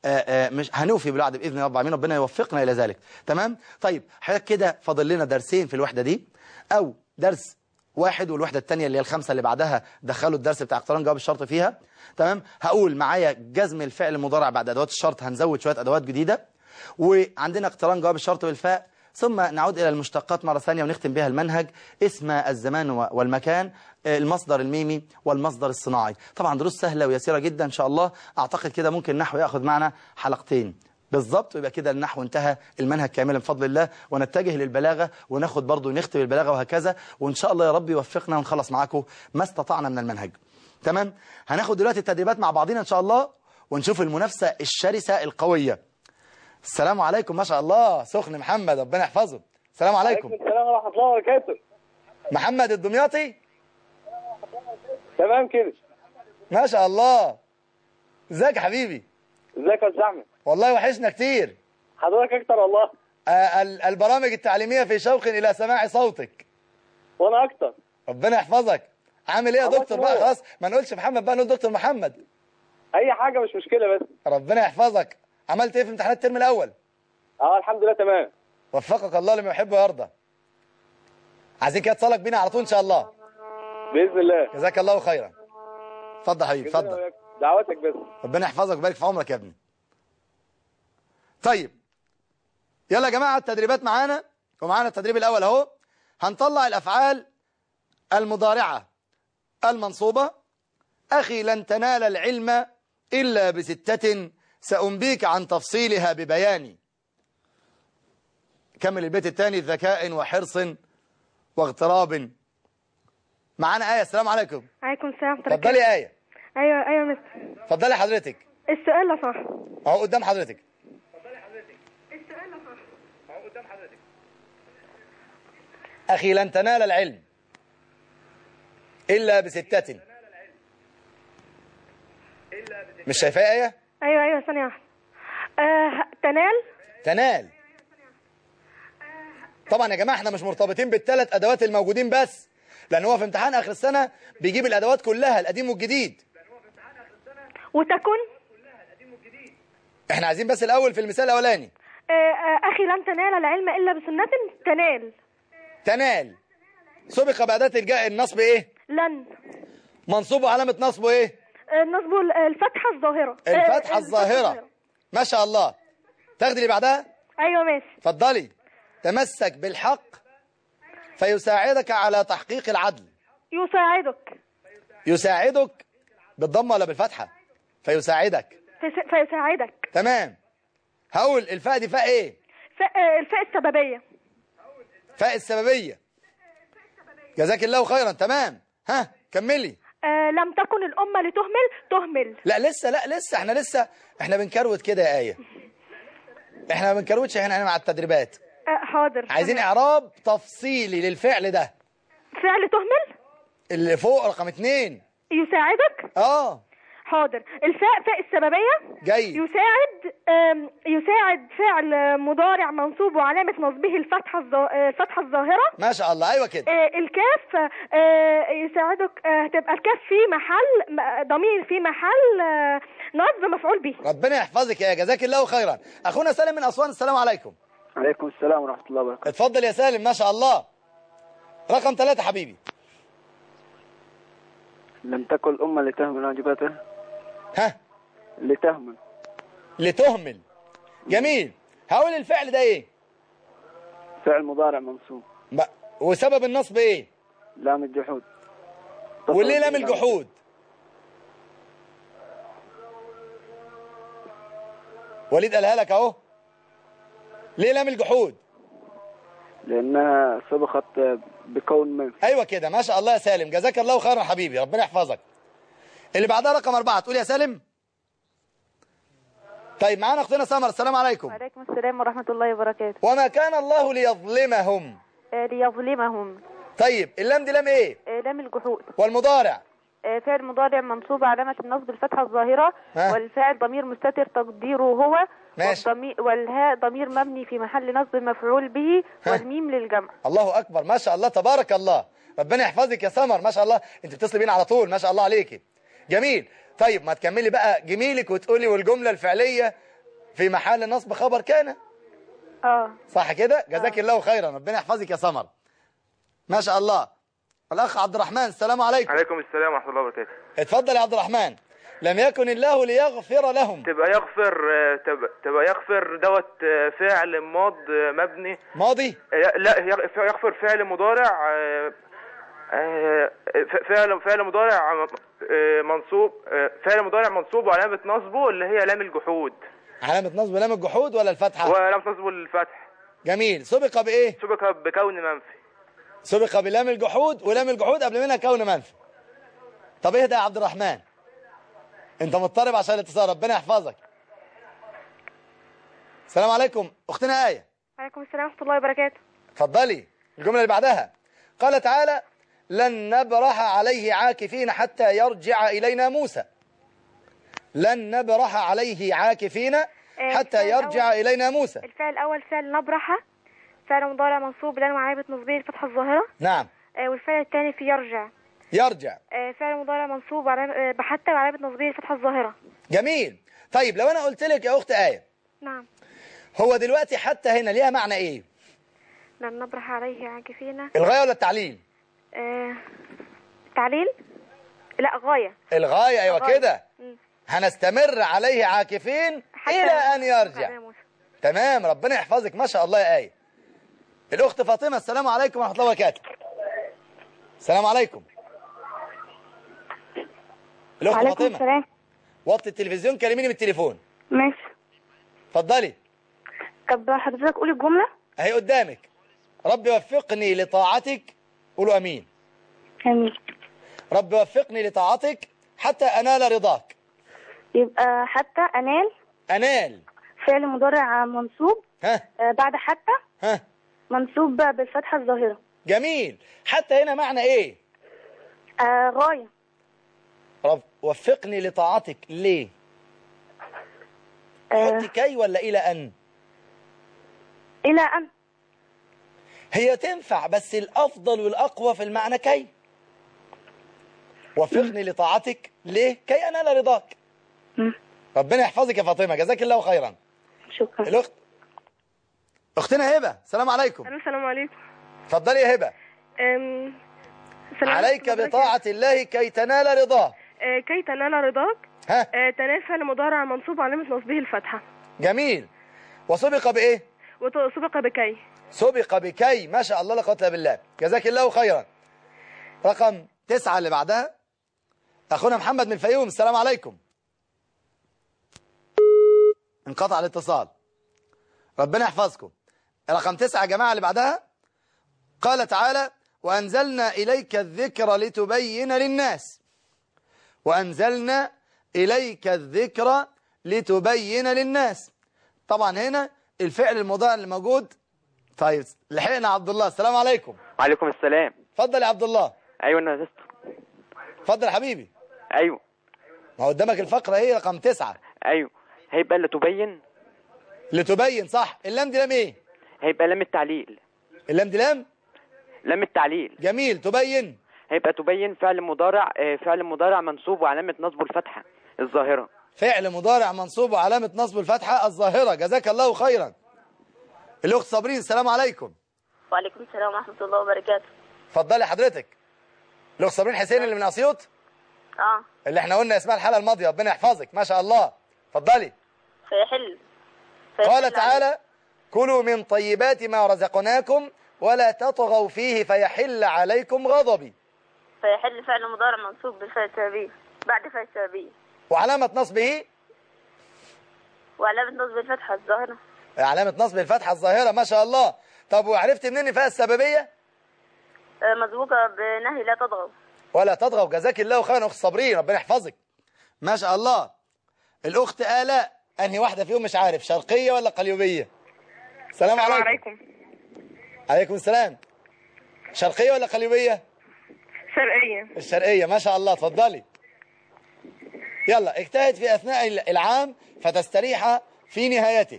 آآ آآ مش هنوفي بالوعد باذن رب العالمين، ربنا يوفقنا الى ذلك. تمام. طيب حضرتك كده فاضل لنا درسين في الوحده دي، او درس واحد والوحده الثانيه اللي هي الخمسه اللي بعدها دخلوا الدرس بتاع اقتران جواب الشرط فيها. تمام. هقول معايا جزم الفعل المضارع بعد ادوات الشرط، هنزود شويه ادوات جديده، وعندنا اقتران جواب الشرط بالفاء، ثم نعود إلى المشتقات مرة ثانية ونختم بها المنهج، اسم الزمان والمكان، المصدر الميمي والمصدر الصناعي. طبعا دروس سهلة ويسيرة جدا إن شاء الله. أعتقد كده ممكن النحو يأخذ معنا حلقتين بالضبط، ويبقى كده النحو انتهى المنهج كاملا بفضل الله، ونتجه للبلاغة وناخد برضو نختم البلاغة وهكذا، وإن شاء الله يا رب يوفقنا ونخلص معاكم ما استطعنا من المنهج. تمام. هناخد دلوقتي التدريبات مع بعضنا إن شاء الله، ونشوف المنافسة الشرسة القوية. السلام عليكم. ما شاء الله سخن محمد، ربنا يحفظه. السلام عليكم. وعليكم السلام ورحمة الله وبركاته. محمد الدمياطي. تمام كده. ما شاء الله. ازيك يا حبيبي؟ ازيك يا استاذ احمد؟ والله وحشنا كتير. حضرتك اكتر والله. آه البرامج التعليمية في شوق إلى سماع صوتك. وانا اكتر. ربنا يحفظك. عامل ايه يا دكتور بقى؟ خلاص ما نقولش محمد بقى، نقول دكتور محمد. اي حاجة مش مشكلة بس. ربنا يحفظك. عملت ايه في امتحانات الترم الأول؟ اه الحمد لله تمام. وفقك الله لما يحب ويرضى. عايزين كده اتصالك بينا على طول إن شاء الله. بإذن الله. جزاك الله خيرا. اتفضل حبيبي اتفضل. دعواتك بس. ربنا يحفظك ويبارك في عمرك يا ابني. طيب يلا يا جماعة التدريبات معانا، ومعانا التدريب الأول اهو. هنطلع الأفعال المضارعة المنصوبة. أخي لن تنال العلم إلا بستة سأنبيك عن تفصيلها ببياني. كمل البيت الثاني. ذكاء وحرص واغتراب. معانا آية. السلام عليكم. عليكم السلام. اتفضلي آية. ايوه ايوه مستر. اتفضلي حضرتك. السؤال لا صح. اهو قدام حضرتك. اتفضلي حضرتك. السؤال لا صح. اهو قدام حضرتك. أخي لن تنال العلم إلا بستة. مش شايفاه آية؟ ايوه ايوه ثانية واحدة. آه تنال. تنال. طبعا يا جماعة احنا مش مرتبطين بالثلاث أدوات الموجودين بس، لأن هو في امتحان آخر السنة بيجيب الأدوات كلها القديم والجديد. وتكن. احنا عايزين بس الأول في المثال الأولاني. آه آه أخي لن تنال العلم إلا بسنة. تنال. تنال سبق بأداة الجاء النصب ايه؟ لن. منصوب وعلامة نصبه ايه؟ آه نصبه الفتحة الظاهرة. الفتحة آه الظاهرة. ما شاء الله. تاخدي اللي بعدها؟ ايوه ماشي. اتفضلي. تمسك بالحق فيساعدك على تحقيق العدل. يساعدك. يساعدك بالضمة ولا بالفتحة؟ فيساعدك. فيساعدك. تمام. هقول الفاء دي فاء ايه؟ فاء الفاء السببية. فاء السببية. جزاك الله خيرا. تمام. ها كملي. آه لم تكن الأمة لتهمل. تهمل. لا لسه لا لسه احنا لسه احنا بنكروت كده يا آية. احنا ما بنكروتش هنا مع التدريبات. آه حاضر. عايزين اعراب تفصيلي للفعل ده. فعل تهمل اللي فوق رقم اتنين. يساعدك. اه حاضر. الفاء فاء السببية. جيد. يساعد يساعد فعل مضارع منصوب وعلامة نصبه الفتحة الفتحة الظاهرة. ما شاء الله. ايوه كده. الكاف يساعدك هتبقى الكاف في محل ضمير في محل نصب مفعول به. ربنا يحفظك يا جزاك الله خيرا. اخونا سالم من اسوان. السلام عليكم. عليكم السلام ورحمة الله وبركاته. اتفضل يا سالم. ما شاء الله. رقم ثلاثة حبيبي. لم تكن الأمة لتهمل واجباتها. ها لتهمل. لتهمل. جميل. هقول الفعل ده ايه؟ فعل مضارع منصوب. وسبب النصب ايه؟ لام الجحود. وليه لام الجحود؟ وليد قالها لك اهو. ليه لام الجحود؟ لأنها سبقت بكون منفي. ايوه كده. ما شاء الله يا سالم. جزاك الله خيرا حبيبي. ربنا يحفظك. اللي بعدها رقم أربعة. تقول يا سالم. طيب معانا اختنا سمر. السلام عليكم. وعليكم السلام ورحمة الله وبركاته. وما كان الله ليظلمهم. آه ليظلمهم. طيب اللام دي لام ايه؟ آه لام الجحود. والمضارع؟ آه فعل مضارع منصوب علامة النصب الفتحة الظاهرة. ها؟ والفاعل ضمير مستتر تقديره هو. ماشي. والهاء ضمير مبني في محل نصب مفعول به. ها؟ والميم للجمع. الله أكبر. ما شاء الله تبارك الله. ربنا يحفظك يا سمر. ما شاء الله انت بتصلي بينا على طول. ما شاء الله عليكي. جميل. طيب ما تكملي بقى جميلك وتقولي والجملة الفعلية في محل نصب خبر كان. اه صح كده؟ جزاك الله خيرا، ربنا يحفظك يا سمر. ما شاء الله. الأخ عبد الرحمن، السلام عليكم. عليكم السلام ورحمة الله وبركاته. اتفضل يا عبد الرحمن. لم يكن الله ليغفر لهم. تبقى يغفر تبقى, تبقى يغفر دوت فعل ماض مبني. ماضي؟ لا، يغفر فعل مضارع، فعل فعل مضارع منصوب، فعل مضارع منصوب وعلامة نصبه اللي هي لام الجحود. علامة نصب لام الجحود ولا الفتحة؟ وعلامة نصبه الفتح. جميل. سبق بإيه؟ سبق بكون منفي. سبق بلام الجحود، ولام الجحود قبل منها كون منفي. طب اهدى يا عبد الرحمن، انت مضطرب عشان الاتصال، ربنا يحفظك. السلام عليكم اختنا آية. وعليكم السلام ورحمة الله وبركاته. اتفضلي الجملة اللي بعدها. قال تعالى: لن نبرح عليه عاكفين حتى يرجع إلينا موسى. لن نبرح عليه عاكفين حتى يرجع إلينا موسى. الفعل الأول فعل نبرح، فعل مضارع منصوب لام وعلامة نصبه الفتحة الظاهرة. نعم. والفعل الثاني في يرجع. يرجع فعل مضارع منصوب بحتى وعلامة نصبه الفتحة الظاهرة. جميل. طيب لو أنا قلت لك يا أخت آية، نعم، هو دلوقتي حتى هنا ليها معنى إيه؟ لن نبرح عليه عاكفين. الغاية ولا التعليل؟ آه... تعليل؟ لا، غاية. الغاية، أيوة غاية. كده. هنستمر عليه عاكفين إلى أن يرجع. تمام، ربنا يحفظك، ما شاء الله يا آية. الأخت فاطمة، السلام عليكم ورحمة الله وبركاته. السلام عليكم. الأخت وعليكم فاطمة. السلام. وطي التلفزيون، كلميني من التليفون. ماشي. اتفضلي. طب حضرتك قولي الجملة. اهي قدامك. رب وفقني لطاعتك، قولوا امين. امين. رب وفقني لطاعتك حتى انال رضاك. يبقى حتى انال. انال فعل مضارع منصوب. ها. آه بعد حتى. ها. منصوب بالفتحة الظاهرة. جميل. حتى هنا معنى ايه؟ آه غاية. رب وفقني لطاعتك ليه؟ آه حط كي ولا الى ان؟ إلى أن. هي تنفع، بس الافضل والاقوى في المعنى كي. وفقني لطاعتك ليه؟ كي انال رضاك. مم. ربنا يحفظك يا فاطمه، جزاك الله خيرا. شكرا. الاخت اختنا هبه، السلام عليكم. السلام عليكم. اتفضلي يا هبه. أم... عليك بطاعة الله كي تنال رضاه. أه كي تنال رضاك. ها. أه تنال فعل مضارع منصوب علامة نصبه الفتحة. جميل. وسبق بإيه؟ وسبق بكي. سبق بكي، ما شاء الله لا قوة إلا بالله، جزاك الله خيرا. رقم تسعة اللي بعدها أخونا محمد من الفيوم، السلام عليكم. انقطع الاتصال، ربنا يحفظكم. رقم تسعة يا جماعة اللي بعدها. قال تعالى: وأنزلنا إليك الذكر لتبين للناس. وأنزلنا إليك الذكر لتبين للناس. طبعا هنا الفعل المضارع اللي موجود. طيب لحقنا عبد الله، السلام عليكم. وعليكم السلام. اتفضل يا عبد الله. ايوه انا لست. اتفضل يا حبيبي. ايوه. ما قدامك الفقرة هي رقم تسعة. ايوه. هيبقى لتبين. لتبين صح. اللام دي لام ايه؟ هيبقى لام التعليل. اللام دي لام لام التعليل. جميل. تبين. هيبقى تبين فعل مضارع، فعل مضارع منصوب وعلامة نصبه الفتحة الظاهرة. فعل مضارع منصوب وعلامة نصب الفتحة الظاهرة، جزاك الله خيرا. الأخت صابرين، السلام عليكم. وعليكم السلام ورحمة الله وبركاته. اتفضلي حضرتك. الأخت صابرين حسين اللي من أسيوط. اه اللي احنا قلنا اسمها الحلقة الماضية، ربنا يحفظك، ما شاء الله. اتفضلي. فيحل. قال تعالى: كلوا من طيبات ما رزقناكم ولا تطغوا فيه فيحل عليكم غضبي. فيحل فعل مضارع منصوب بالفاء السببية بعد فاء السببية. وعلامة نصبه وعلامة نصب الفتحة الظاهرة. علامة نصب الفتحة الظاهرة، ما شاء الله. طب وعرفت منين فيها السببية؟ آه مسبوقة بنهي لا تطغوا. ولا تطغوا، جزاك الله خيرا أخت صابرين، ربنا يحفظك، ما شاء الله. الأخت آلاء، أنهي واحدة فيهم مش عارف، شرقية ولا قليوبية؟ السلام عليكم. عليكم. عليكم السلام. شرقية ولا قليوبية؟ شرقية. الشرقية، ما شاء الله، اتفضلي. يلا اجتهد في أثناء العام فتستريح في نهايته.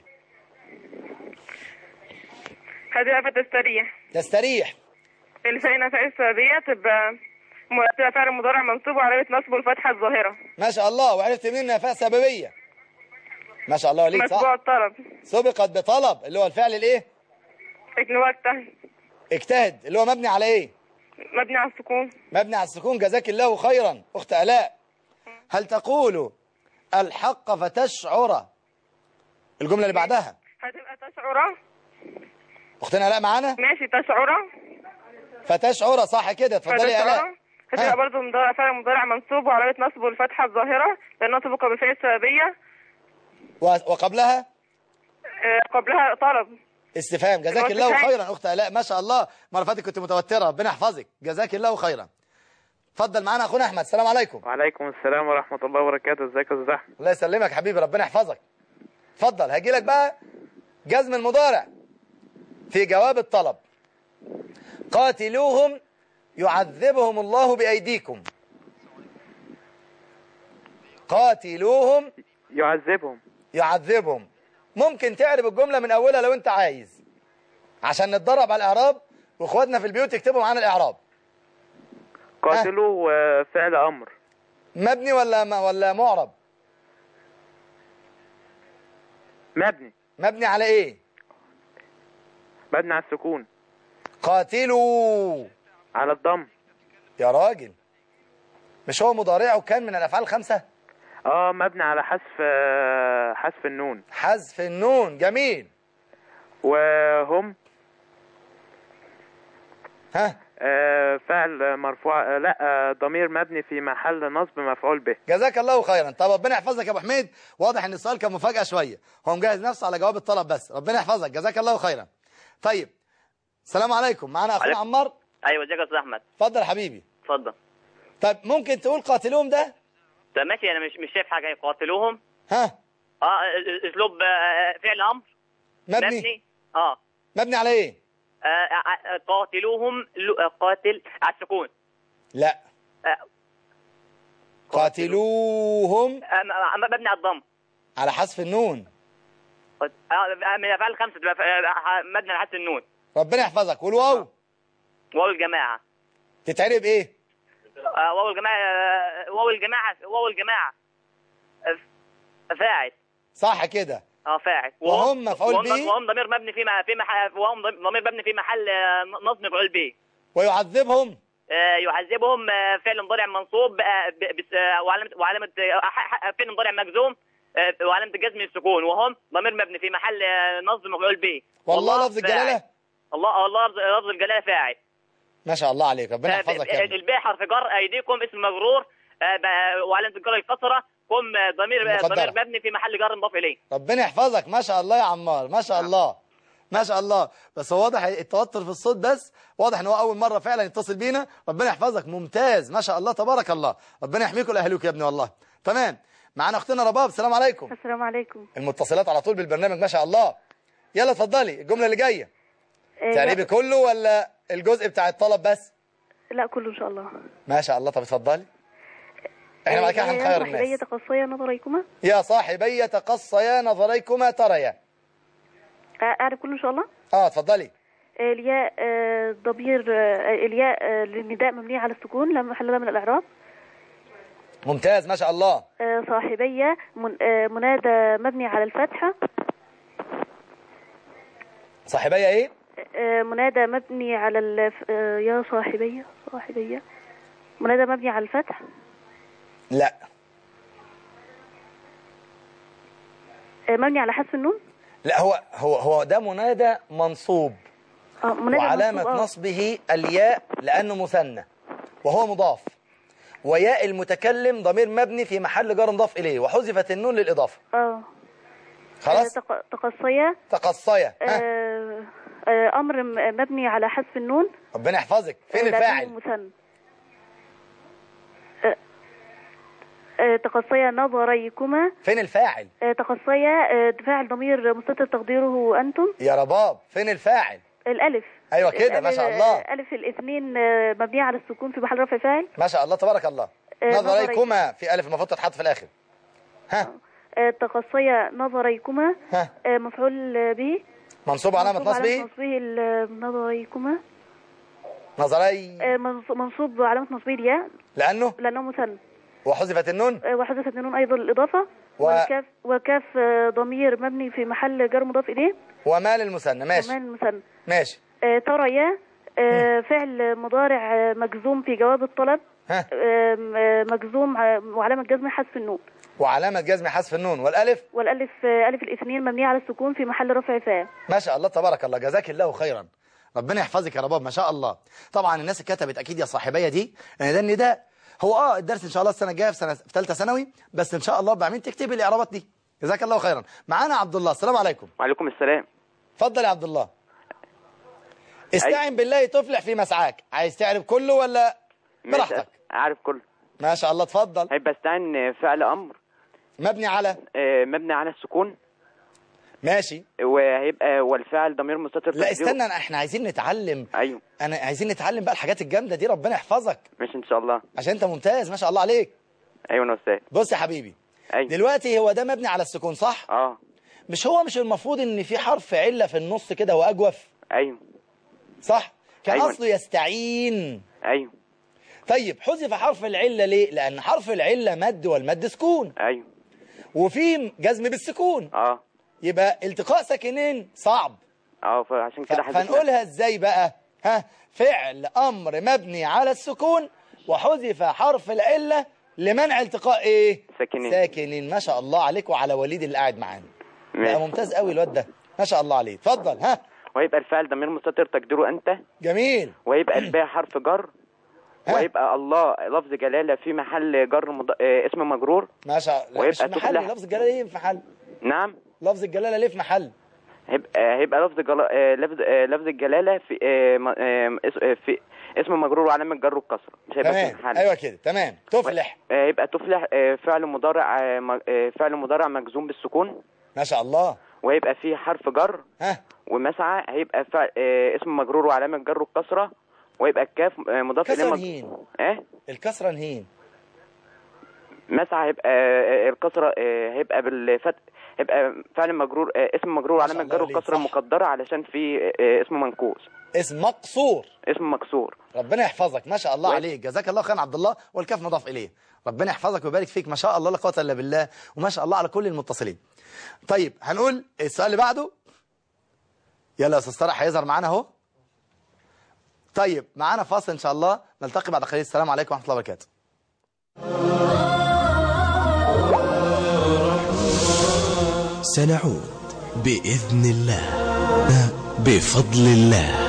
هذه فتستريح. تستريح. الفعل فاء السببية تبقى تبقى فعل مضارع منصوب وعلامة نصبه الفتحة الظاهرة. ما شاء الله. وعرفت منين انها فيها سببية؟ ما شاء الله وليد، صح. مسبوع الطلب. سبقت بطلب اللي هو الفعل الايه؟ اللي هو اجتهد. اجتهد اللي هو مبني على ايه؟ مبني على السكون. مبني على السكون. جزاك الله خيرا اخت الاء. هل تقول الحق فتشعر؟ الجمله اللي بعدها هتبقى تشعر. اختنا الاء معانا؟ ماشي تشعر. فتشعر، صح كده. اتفضلي يا الاء. هتبقى برضه مضارع فعل مضارع منصوب وعلامه نصبه الفتحه الظاهره لانه سبق بالفعل السببيه. وقبلها؟ آه قبلها طلب. استفهام. جزاك الله خيرا اخت الاء، ما شاء الله. المره اللي فاتت كنت متوتره، ربنا يحفظك. جزاك الله خيرا. اتفضل معانا اخونا احمد. السلام عليكم. وعليكم السلام ورحمه الله وبركاته. ازيك يا استاذ احمد؟ الله يسلمك حبيبي، ربنا يحفظك. اتفضل. هاجي لك بقى جزم المضارع في جواب الطلب. قاتلوهم يعذبهم الله بأيديكم. قاتلوهم يعذبهم. يعذبهم. ممكن تعرب الجملة من أولها لو أنت عايز عشان نتدرب على الإعراب، وإخواتنا في البيوت يكتبوا معانا الإعراب. قاتلوا فعل أمر. مبني ولا ولا معرب؟ مبني. مبني على إيه؟ مبني على السكون. قاتلوا على الضم. يا راجل، مش هو مضارعه كان من الأفعال الخمسة؟ اه مبني على حذف حذف النون. حذف النون. جميل. وهم ها آه فعل مرفوع. آه لا آه ضمير مبني في محل نصب مفعول به. جزاك الله خيرا. طب ربنا يحفظك يا ابو حميد. واضح ان السؤال كان مفاجأة شوية، هو مجهز نفسه على جواب الطلب بس. ربنا يحفظك، جزاك الله خيرا. طيب السلام عليكم. معانا اخونا عمار. ايوه ازيك يا استاذ احمد؟ اتفضل يا حبيبي. اتفضل. طب ممكن تقول قاتلوهم ده؟ طب ماشي، انا مش مش شايف حاجه. يقاتلوهم. ها اه اسلوب فعل امر مبني. مبني اه مبني على ايه؟ آه قاتلوهم. قاتل على السكون. لا آه قاتلوهم آه مبني على الضم على حذف النون. اه من الافعال الخمسه مبني على حذف النون. ربنا يحفظك. والواو؟ واو الجماعه. تتعرب ايه؟ آه واو الجماعه. آه واو الجماعه. واو الجماعه فاعل. صح كده. اه فاعل. وهم مفعول به. وهم ضمير مبني في في محل. وهم ضمير مبني في محل نصب مفعول به. ويعذبهم. آه يعذبهم آه فعل مضارع منصوب آه وعلامه وعلامه فعل مضارع مجزوم آه وعلامه الجزم السكون. وهم ضمير مبني في محل نصب مفعول به. والله لفظ الجلاله. الله الله لفظ الجلاله فاعل. ما شاء الله عليك، ربنا يحفظك يا ابني. الباء حرف جر، ايديكم اسم مجرور آه وعلامه الجر الكسره. قم ضمير ضمير مبني في محل جر مضاف اليه. ربنا يحفظك. ما شاء الله يا عمار، ما شاء الله ما شاء الله. بس هو واضح التوتر في الصوت، بس واضح ان هو اول مره فعلا يتصل بينا. ربنا يحفظك. ممتاز ما شاء الله تبارك الله. ربنا يحميكم واهليكم يا ابني والله. تمام. معانا اختنا رباب. السلام عليكم. السلام عليكم. المتصلات على طول بالبرنامج ما شاء الله. يلا اتفضلي الجمله اللي جايه. إيه تعريبي كله ولا الجزء بتاع الطلب بس؟ لا كله ان شاء الله. ما شاء الله. طب اتفضلي. احنا بعد كده هنخير الناس. صاحبي تقصيا نظريكما. يا صاحبي تقصيا نظريكما تريا. اعرف كله ان شاء الله. اه اتفضلي. الياء ضمير. الياء للنداء مبني على السكون لا محل له من الاعراب. ممتاز ما شاء الله. صاحبية منادى مبني على الفتحة. صاحبية ايه؟ منادى مبني على الف... يا صاحبية. صاحبية منادى مبني على الفتح. لا مبني على حذف النون. لا هو هو هو ده منادى منصوب. اه منادى وعلامة منصوب. نصبه الياء لأنه مثنى وهو مضاف. وياء المتكلم ضمير مبني في محل جر مضاف إليه وحذفت النون للإضافة. اه خلاص. تق... تقصية. تقصية. آه... آه... أمر مبني على حذف النون. ربنا يحفظك. فين الفاعل؟ مثنى. آه... آه... تقصية نظريكما. فين الفاعل؟ آه... تقصية آه... فاعل ضمير مستتر تقديره أنتم. يا رباب فين الفاعل؟ الألف. أيوة كده ما شاء الله. ألف الاثنين مبنية على السكون في محل رفع فاعل. ما شاء الله تبارك الله. آه نظريكما في ألف المفروض تتحط في الآخر. ها آه تقصي نظريكما. ها آه مفعول به منصوب علامة نصبه. نصبه نظريكما. نظري آه منصوب علامة نصبه الياء لأنه لأنه مثنى. وحذفت النون. آه وحذفت النون أيضا الإضافة. و... والكاف وكاف آه، ضمير مبني في محل جر مضاف إليه. ومال المثنى ماشي. ومال المثنى ماشي. آه، ترى يا آه، فعل مضارع آه، مجزوم في جواب الطلب. ها. آه، آه، مجزوم آه، وعلامة جزم حذف النون. وعلامة جزم حذف النون. والألف؟ والألف آه، ألف الاثنين مبنية على السكون في محل رفع فاعل. ما شاء الله تبارك الله، جزاك الله خيرا. ربنا يحفظك يا رباب، ما شاء الله. طبعا الناس اللي كتبت اكيد يا صاحبيه دي ان ده ان ده هو اه الدرس ان شاء الله السنه الجايه في سنه في ثالثه ثانوي، بس ان شاء الله بعمين تكتبي الاعرابات دي. جزاك الله خيرا. معانا عبد الله. السلام عليكم. وعليكم السلام. اتفضل يا عبد الله. استعن بالله تفلح في مسعاك. عايز تعرف كله ولا براحتك؟ عارف كله. ما شاء الله اتفضل. هيبقى استعن فعل امر مبني على آه، مبني على السكون. ماشي. وهيبقى والفعل ضمير مستتر. لا استنى، احنا عايزين نتعلم. ايوه انا عايزين نتعلم بقى الحاجات الجامده دي. ربنا يحفظك. ماشي ان شاء الله. عشان انت ممتاز ما شاء الله عليك. ايوه انا استاذ. بص يا حبيبي. أيوة. دلوقتي هو ده مبني على السكون صح؟ اه. مش هو مش المفروض ان في حرف عله في النص كده واجوف؟ ايوه صح. كان أيوة. اصله يستعين. ايوه. طيب حذف حرف العله ليه؟ لان حرف العله مد والمد سكون. ايوه. وفي جزم بالسكون. اه. يبقى التقاء ساكنين صعب. اه فعشان كده حذفنا. فنقولها ازاي بقى؟ ها، فعل امر مبني على السكون وحذف حرف العله لمنع التقاء ايه؟ ساكنين. ساكنين. ما شاء الله عليك وعلى وليد اللي قاعد معانا. ماشي. بقى ممتاز قوي الواد ده ما شاء الله عليه. اتفضل. ها. وهيبقى الفعل ضمير مستتر تقديره انت. جميل. وهيبقى الباء حرف جر. وهيبقى الله لفظ جلاله في محل جر مض... آه اسم مجرور. ما شاء الله. مش وهيبقى محل. تفلح. لفظ الجلاله ليه في محل؟ نعم. لفظ الجلاله ليه في محل؟ هيبقى هيبقى لفظ جل... آه لفظ آه لفظ الجلاله في آه م- آه اس- آه في اسم مجرور وعلامه جر الكسره. مش هيبقى في تمام. محل. ايوه كده تمام. تفلح. و- آه هيبقى تفلح آه فعل مضارع آه م- آه فعل مضارع مجزوم بالسكون. ما شاء الله. وهيبقى فيه حرف جر. ها. ومسعى هيبقى فعل آه اسم مجرور وعلامه جر الكسره. ويبقى الكاف آه مضاف كسر مج... نهين. ايه الكسره نهين. مسعى هيبقى آه الكسره آه هيبقى بالفتح. هيبقى فعل مجرور آه اسم مجرور ما شاء وعلامه الله جر وليد، الكسره صح. مقدره علشان في آه اسم منقوص. اسم مقصور. اسم مكسور. ربنا يحفظك ما شاء الله و- عليك. جزاك الله خيرا عبد الله. والكاف مضاف اليه. ربنا يحفظك ويبارك فيك ما شاء الله لا قوه الا بالله. وما شاء الله على كل المتصلين. طيب هنقول السؤال اللي بعده. يلا يا استاذ طارق هيظهر معانا اهو. طيب معانا فاصل ان شاء الله، نلتقي بعد قليل. السلام عليكم ورحمه الله وبركاته. سنعود بإذن الله بفضل الله.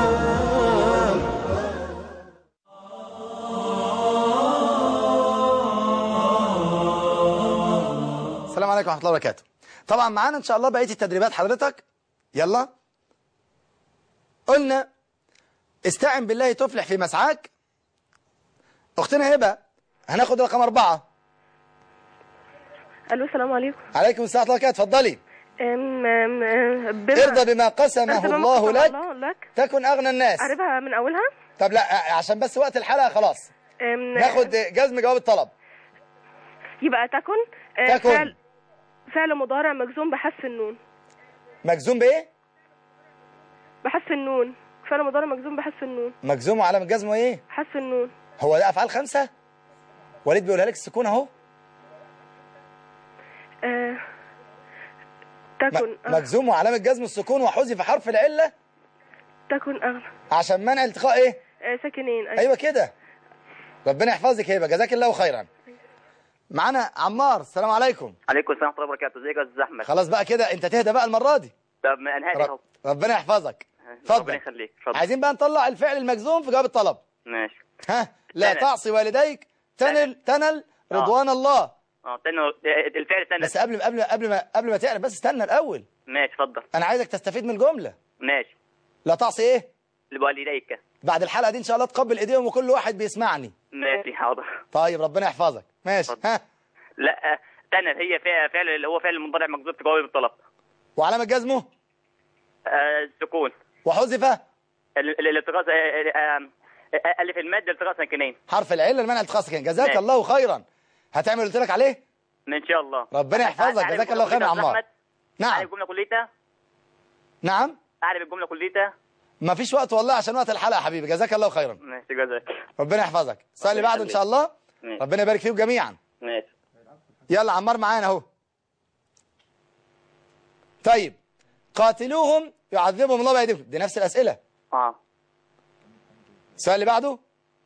السلام عليكم ورحمه الله وبركاته. طبعا معانا ان شاء الله بقيه التدريبات حضرتك. يلا قلنا استعن بالله تفلح في مسعاك. اختنا هبه هناخد رقم أربعة. الو السلام عليكم. عليكم السلام ورحمه الله وبركاته. اتفضلي. أم أم بما ارضى بما قسمه بما الله قسم لك الله لك تكن اغنى الناس. اعرفها من اولها. طب لا عشان بس وقت الحلقه خلاص أم ناخد جزم جواب الطلب. يبقى تكن أه، تكن. فعل فعل مضارع مجزوم بحذف النون. مجزوم بايه؟ بحذف النون. فعل مضارع مجزوم بحذف النون. مجزوم وعلامه جزمه ايه؟ حذف النون. هو ده افعال خمسه؟ وليد بيقولها لك السكون اهو. أه تكن م- مجزوم وعلامه جزم السكون وحذف حرف العله تكن اغنى عشان منع التقاء ايه؟ أه ساكنين. ايوه كده. ربنا يحفظك هبه جزاك الله خيرا. معانا عمار. السلام عليكم. عليكم السلام ورحمه الله وبركاته. ازيك يا استاذ احمد؟ خلاص بقى كده انت تهدى بقى المره دي. طب ما انا هادي اهو. ربنا يحفظك. ربنا اتفضل. يخليك. اتفضل. عايزين بقى نطلع الفعل المجزوم في جواب الطلب. ماشي. ها. لا تنل. تعصي والديك تنل تنل رضوان الله. اه تنل الفعل تنل. بس قبل قبل قبل ما قبل ما تعرف بس استنى الاول. ماشي اتفضل. انا عايزك تستفيد من الجمله. ماشي. لا تعصي ايه؟ لوالديك. بعد الحلقه دي ان شاء الله تقبل ايديهم وكل واحد بيسمعني. ماشي حاضر. طيب ربنا يحفظك. ماشي. اتفضل. ها. لا تنل هي فعل فعل اللي هو فعل المضارع مجزوم في جواب الطلب. وعلامه جزمه آه السكون. وحذف ال- ال- الالتقاء آه، آه، آه، الف المد التقاء ساكنين. حرف العله لمنع التقاء ساكن. جزاك ماشي. الله خيرا. هتعمل اللي قلت لك عليه؟ ان شاء الله. ربنا يحفظك. أعرف جزاك الله الجملة خيرا يا كليتها يا عمار. أحمد؟ نعم. اعرف الجمله كليتها. نعم. اعرف الجمله كليتها. ما فيش وقت والله عشان وقت الحلقه يا حبيبي. جزاك الله خيرا. ماشي جزاك. ربنا يحفظك. السؤال اللي بعده ان شاء الله. ماشي. ربنا يبارك فيكم جميعا. ماشي. يلا عمار معانا اهو. طيب قاتلوهم يعذبهم الله بأيديكم، دي نفس الأسئلة. اه السؤال اللي بعده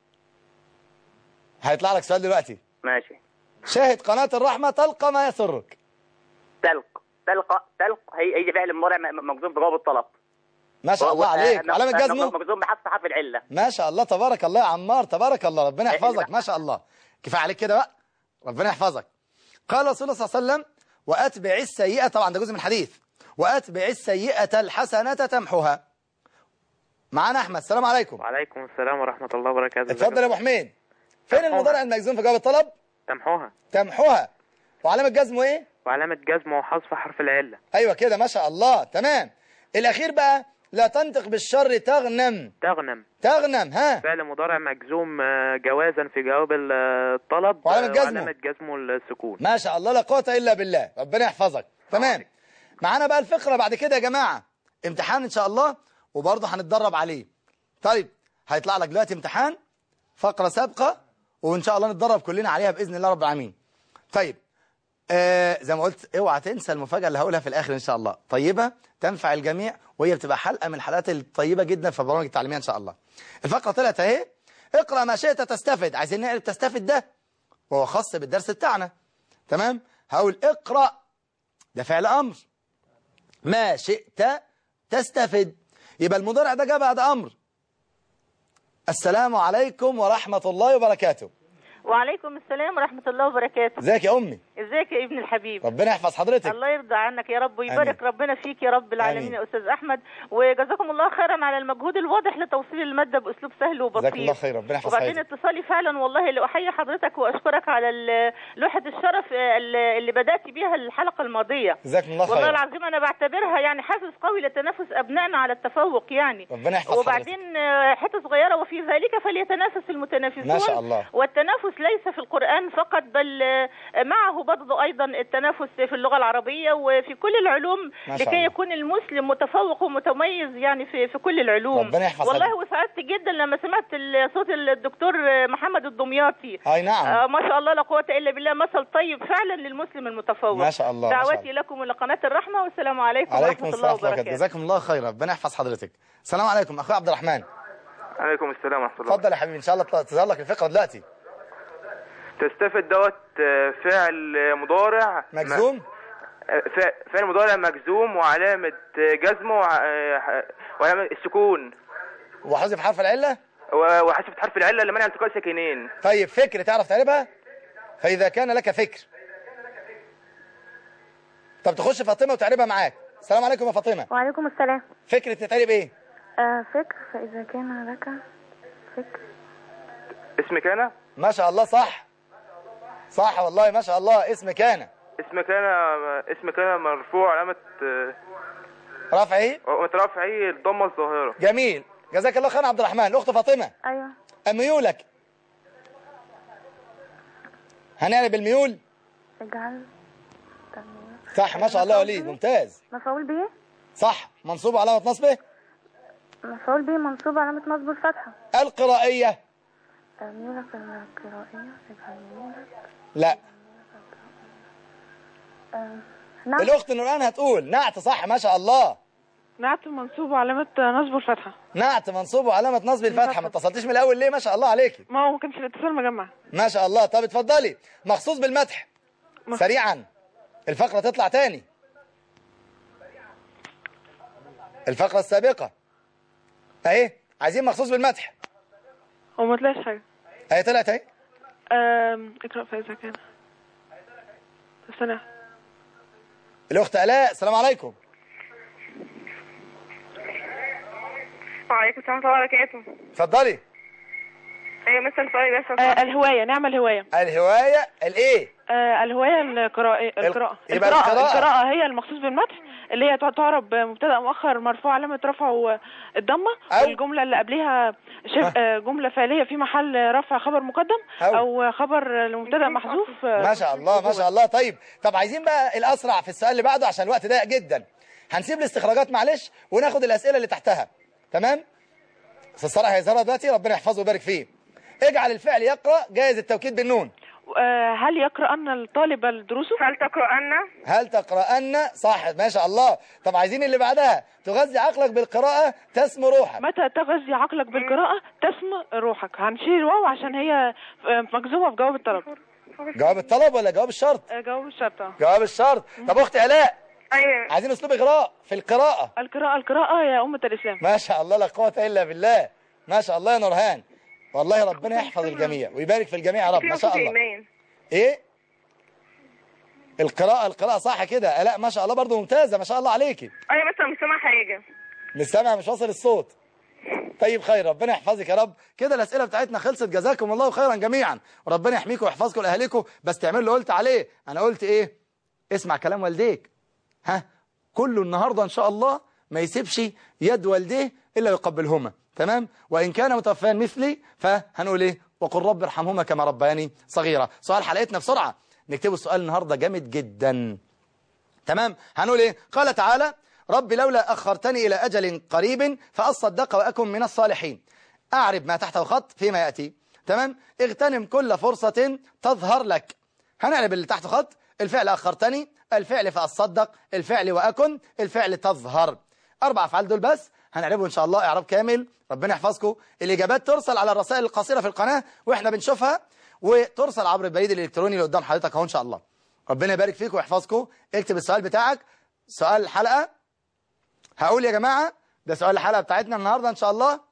هيطلع لك سؤال دلوقتي. ماشي. شاهد قناة الرحمة تلقى ما يسرك. تلق تلقى تلق هي هي فعل مضارع مجزوم بجواب الطلب. ما شاء الله عليك. وعلامة جزمه مجزوم بحذف حرف العلة. ما شاء الله تبارك الله يا عمار، تبارك الله، ربنا يحفظك. ما شاء الله، كفايه عليك كده بقى، ربنا يحفظك. قال رسول الله صلى الله عليه وسلم وأتبع السيئة، طبعا ده جزء من الحديث، وأتبع السيئة الحسنة تمحوها. معانا أحمد، السلام عليكم. وعليكم السلام ورحمة الله وبركاته. اتفضل يا أبو حميد. فين المضارع المجزوم في جواب الطلب؟ تمحوها. تمحوها. وعلامة جزمه إيه؟ وعلامة جزمه وحذف حرف العلة. أيوة كده ما شاء الله، تمام. الأخير بقى لا تنطق بالشر تغنم. تغنم. تغنم. ها، فعل مضارع مجزوم جوازا في جواب الطلب، وعلامة جزمه وعلامة جزمه السكون. ما شاء الله لا قوة إلا بالله، ربنا يحفظك. تمام. معانا بقى الفقرة بعد كده يا جماعة، امتحان إن شاء الله وبرضه هنتدرب عليه. طيب هيطلع لك دلوقتي امتحان فقرة سابقة وإن شاء الله نتدرب كلنا عليها بإذن الله رب العالمين. طيب آه زي ما قلت اوعى تنسى المفاجأة اللي هقولها في الآخر إن شاء الله، طيبة تنفع الجميع، وهي بتبقى حلقة من الحلقات الطيبة جدا في البرامج التعليمية إن شاء الله. الفقرة طلعت أهي، اقرأ ما شئت تستفد. عايزين نقلب تستفد ده وهو خاص بالدرس بتاعنا. تمام. هقول اقرأ، ده فعل أمر، ما شئت تستفد، يبقى المضارع ده جاء بعد أمر. السلام عليكم ورحمة الله وبركاته. وعليكم السلام ورحمة الله وبركاته. ازيك يا أمي؟ ازيك يا ابن الحبيب؟ ربنا يحفظ حضرتك. الله يرضى عنك يا رب ويبارك ربنا فيك يا رب العالمين. يا أستاذ أحمد، وجزاكم الله خيرا على المجهود الواضح لتوصيل المادة بأسلوب سهل وبسيط. جزاك الله خير، ربنا يحفظ وبعدين اتصالي فعلا والله اللي أحيي حضرتك وأشكرك على لوحة الشرف اللي بدأت بيها الحلقة الماضية. جزاك الله خير. والله العظيم أنا بعتبرها يعني حافز قوي لتنافس أبنائنا على التفوق يعني. ربنا يحفظ وبعدين حتة صغيرة، وفي ذلك فليتنافس المتنافسون. ما شاء الله. والتنافس ليس في القرآن فقط بل معه برضه أيضا التنافس في اللغة العربية وفي كل العلوم لكي يكون المسلم متفوق ومتميز يعني في في كل العلوم. ربنا يحفظ والله حضرتك. وسعدت جدا لما سمعت صوت الدكتور محمد الدمياطي. اي نعم. آه ما شاء الله لا قوة إلا بالله، مثل طيب فعلا للمسلم المتفوق. ما شاء الله. دعواتي لكم لقناة الرحمة، والسلام عليكم ورحمة الله وبركاته. جزاكم الله خير، ربنا يحفظ حضرتك. السلام عليكم أخوي عبد الرحمن. عليكم السلام ورحمة الله. اتفضل يا حبيبي، إن شاء الله تظهر لك الفقرة دلوقتي. تستفد دوت فعل مضارع مجزوم، فعل مضارع مجزوم وعلامة جزمه وعلامة السكون، وحذف حرف العلة، وحذف حرف العلة لمنع التقاء ساكنين. طيب فكر تعرف تعرفها؟ فإذا كان لك فكر. طب تخش فاطمة وتعربها معاك. السلام عليكم يا فاطمة. وعليكم السلام. فكرة تتعرب ايه؟ آه فكر، فإذا كان لك فكر. اسم كان؟ ما شاء الله، صح صح والله ما شاء الله. اسم كان اسم كان اسم كان مرفوع علامة رفع ايه؟ رفع ايه الضمة الظاهرة. جميل، جزاك الله خير عبد الرحمن. الأخت فاطمة. ايوه. ميولك هنعرب الميول. اجعل صح ما شاء الله يا وليد، ممتاز. مفعول به. صح، منصوب علامة نصبه. مفعول به منصوب علامة نصبه الفتحة. القرائية. ميولك القرائية. اجعل ميولك. لا. أه. نعت. الأخت نوران هتقول نعت. صح ما شاء الله. نعت منصوب وعلامة نصبه الفتحة. نعت منصوب وعلامة نصب الفتحة. ما اتصلتيش من الأول ليه؟ ما شاء الله عليكي. ما هو ما كانش الاتصال مجمع. ما شاء الله. طب اتفضلي. مخصوص بالمدح. مخ... سريعا الفقرة تطلع تاني. الفقرة السابقة اهي، عايزين مخصوص بالمدح. هو ما طلعش حاجة. اهي طلعت اهي. اقرأ فإذا كان. استنى. الأخت آلاء، السلام عليكم. وعليكم السلام ورحمة الله وبركاته. اتفضلي. ايوه مثل سؤالي بس. آه الهواية، نعم الهواية. الهواية الايه؟ آه الهواية القراءة. القراءة. يبقى القراءة. القراءة هي المخصوص بالمدح اللي هي تعرب مبتدأ مؤخر مرفوع علامة رفعه الضمة، والجملة اللي قبلها شف... آه. جملة فعلية في محل رفع خبر مقدم أو, أو خبر المبتدأ محذوف. ما شاء الله ما شاء الله. طيب طب عايزين بقى الأسرع في السؤال اللي بعده عشان الوقت ضيق جدا. هنسيب الاستخراجات معلش وناخد الأسئلة اللي تحتها. تمام؟ استاذ صالح هيظهرها دلوقتي، ربنا يحفظه ويبارك فيه. اجعل الفعل يقرأ جايز التوكيد بالنون. هل يقرأن الطالب الدروس؟ هل تقرأن؟ هل تقرأن؟ صح ما شاء الله. طب عايزين اللي بعدها، تغذي عقلك بالقراءة تسمو روحك. متى تغذي عقلك بالقراءة تسمو روحك؟ هنشيل الواو عشان هي مجزومة في جواب الطلب. جواب الطلب ولا جواب الشرط؟ جواب الشرط. جواب الشرط. طب اختي آلاء، ايوه عايزين اسلوب اغراء في القراءة. القراءة القراءة يا أمة الإسلام. ما شاء الله لا قوة إلا بالله. ما شاء الله يا نورهان، والله ربنا يحفظ الجميع ويبارك في الجميع يا رب. ما شاء الله. ايه القراءة؟ القراءة صح كده. لا ما شاء الله برضو ممتازة، ما شاء الله عليكي. ايوه بس مش سامع حاجة. مش سامع، مش واصل الصوت. طيب خير، ربنا يحفظك يا رب. كده الأسئلة بتاعتنا خلصت، جزاكم الله خيرا جميعا، وربنا يحميكم ويحفظكم لأهلكم. بس تعملوا اللي قلت عليه. أنا قلت إيه؟ اسمع كلام والديك. ها كله النهاردة إن شاء الله ما يسيبش يد والديه إلا يقبلهما، تمام؟ وإن كان متوفيا مثلي فهنقول إيه؟ وقل رب ارحمهما كما ربياني صغيرة. سؤال حلقتنا بسرعة، نكتبوا السؤال النهاردة جامد جدا، تمام؟ هنقول إيه؟ قال تعالى رب لولا أخرتني إلى أجل قريب فأصدق وأكن من الصالحين. أعرب ما تحت الخط فيما يأتي، تمام؟ اغتنم كل فرصة تظهر لك. هنعرب اللي تحت خط، الفعل أخرتني، الفعل فأصدق، الفعل وأكن، الفعل تظهر. أربع أفعال دول بس هنعربه إن شاء الله إعراب كامل. ربنا يحفظكم. الإجابات ترسل على الرسائل القصيرة في القناة وإحنا بنشوفها، وترسل عبر البريد الإلكتروني اللي قدام حضرتك أهو إن شاء الله. ربنا يبارك فيكم ويحفظكم. اكتب السؤال بتاعك، سؤال الحلقة. هقول يا جماعة ده سؤال الحلقة بتاعتنا النهاردة إن شاء الله.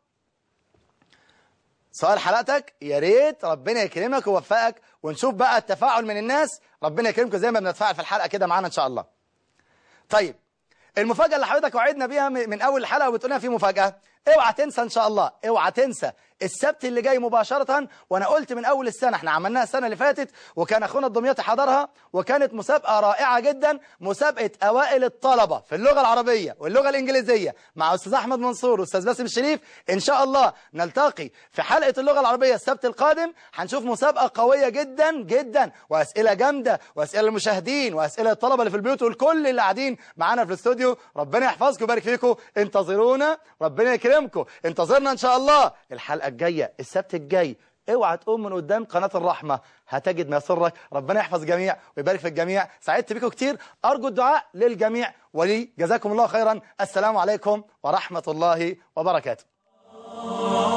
سؤال حلقتك يا ريت ربنا يكرمك ويوفقك، ونشوف بقى التفاعل من الناس. ربنا يكرمكم زي ما بنتفاعل في الحلقة كده معانا إن شاء الله. طيب المفاجأة اللي حضرتك وعدنا بيها من أول الحلقة وبتقولنا في مفاجأة، اوعى تنسى إن شاء الله، اوعى تنسى السبت اللي جاي مباشرة. وأنا قلت من أول السنة، احنا عملناها السنة اللي فاتت وكان أخونا الدمياطي حضرها، وكانت مسابقة رائعة جدا، مسابقة أوائل الطلبة في اللغة العربية واللغة الإنجليزية مع أستاذ أحمد منصور وأستاذ باسم الشريف. إن شاء الله نلتقي في حلقة اللغة العربية السبت القادم. هنشوف مسابقة قوية جدا جدا، وأسئلة جامدة، وأسئلة للمشاهدين، وأسئلة الطلبة اللي في البيوت والكل اللي قاعدين معانا في الاستوديو. ربنا يحفظكم ويبارك فيكم. انتظرونا، ربنا يكرمكم. انتظرنا إن شاء الله الحلقة الجاية السبت الجاي. اوعى تقوم من قدام قناة الرحمة، هتجد ما يسرك. ربنا يحفظ الجميع ويبارك في الجميع. سعدت بكم كتير، أرجو الدعاء للجميع ولي. جزاكم الله خيرا. السلام عليكم ورحمة الله وبركاته.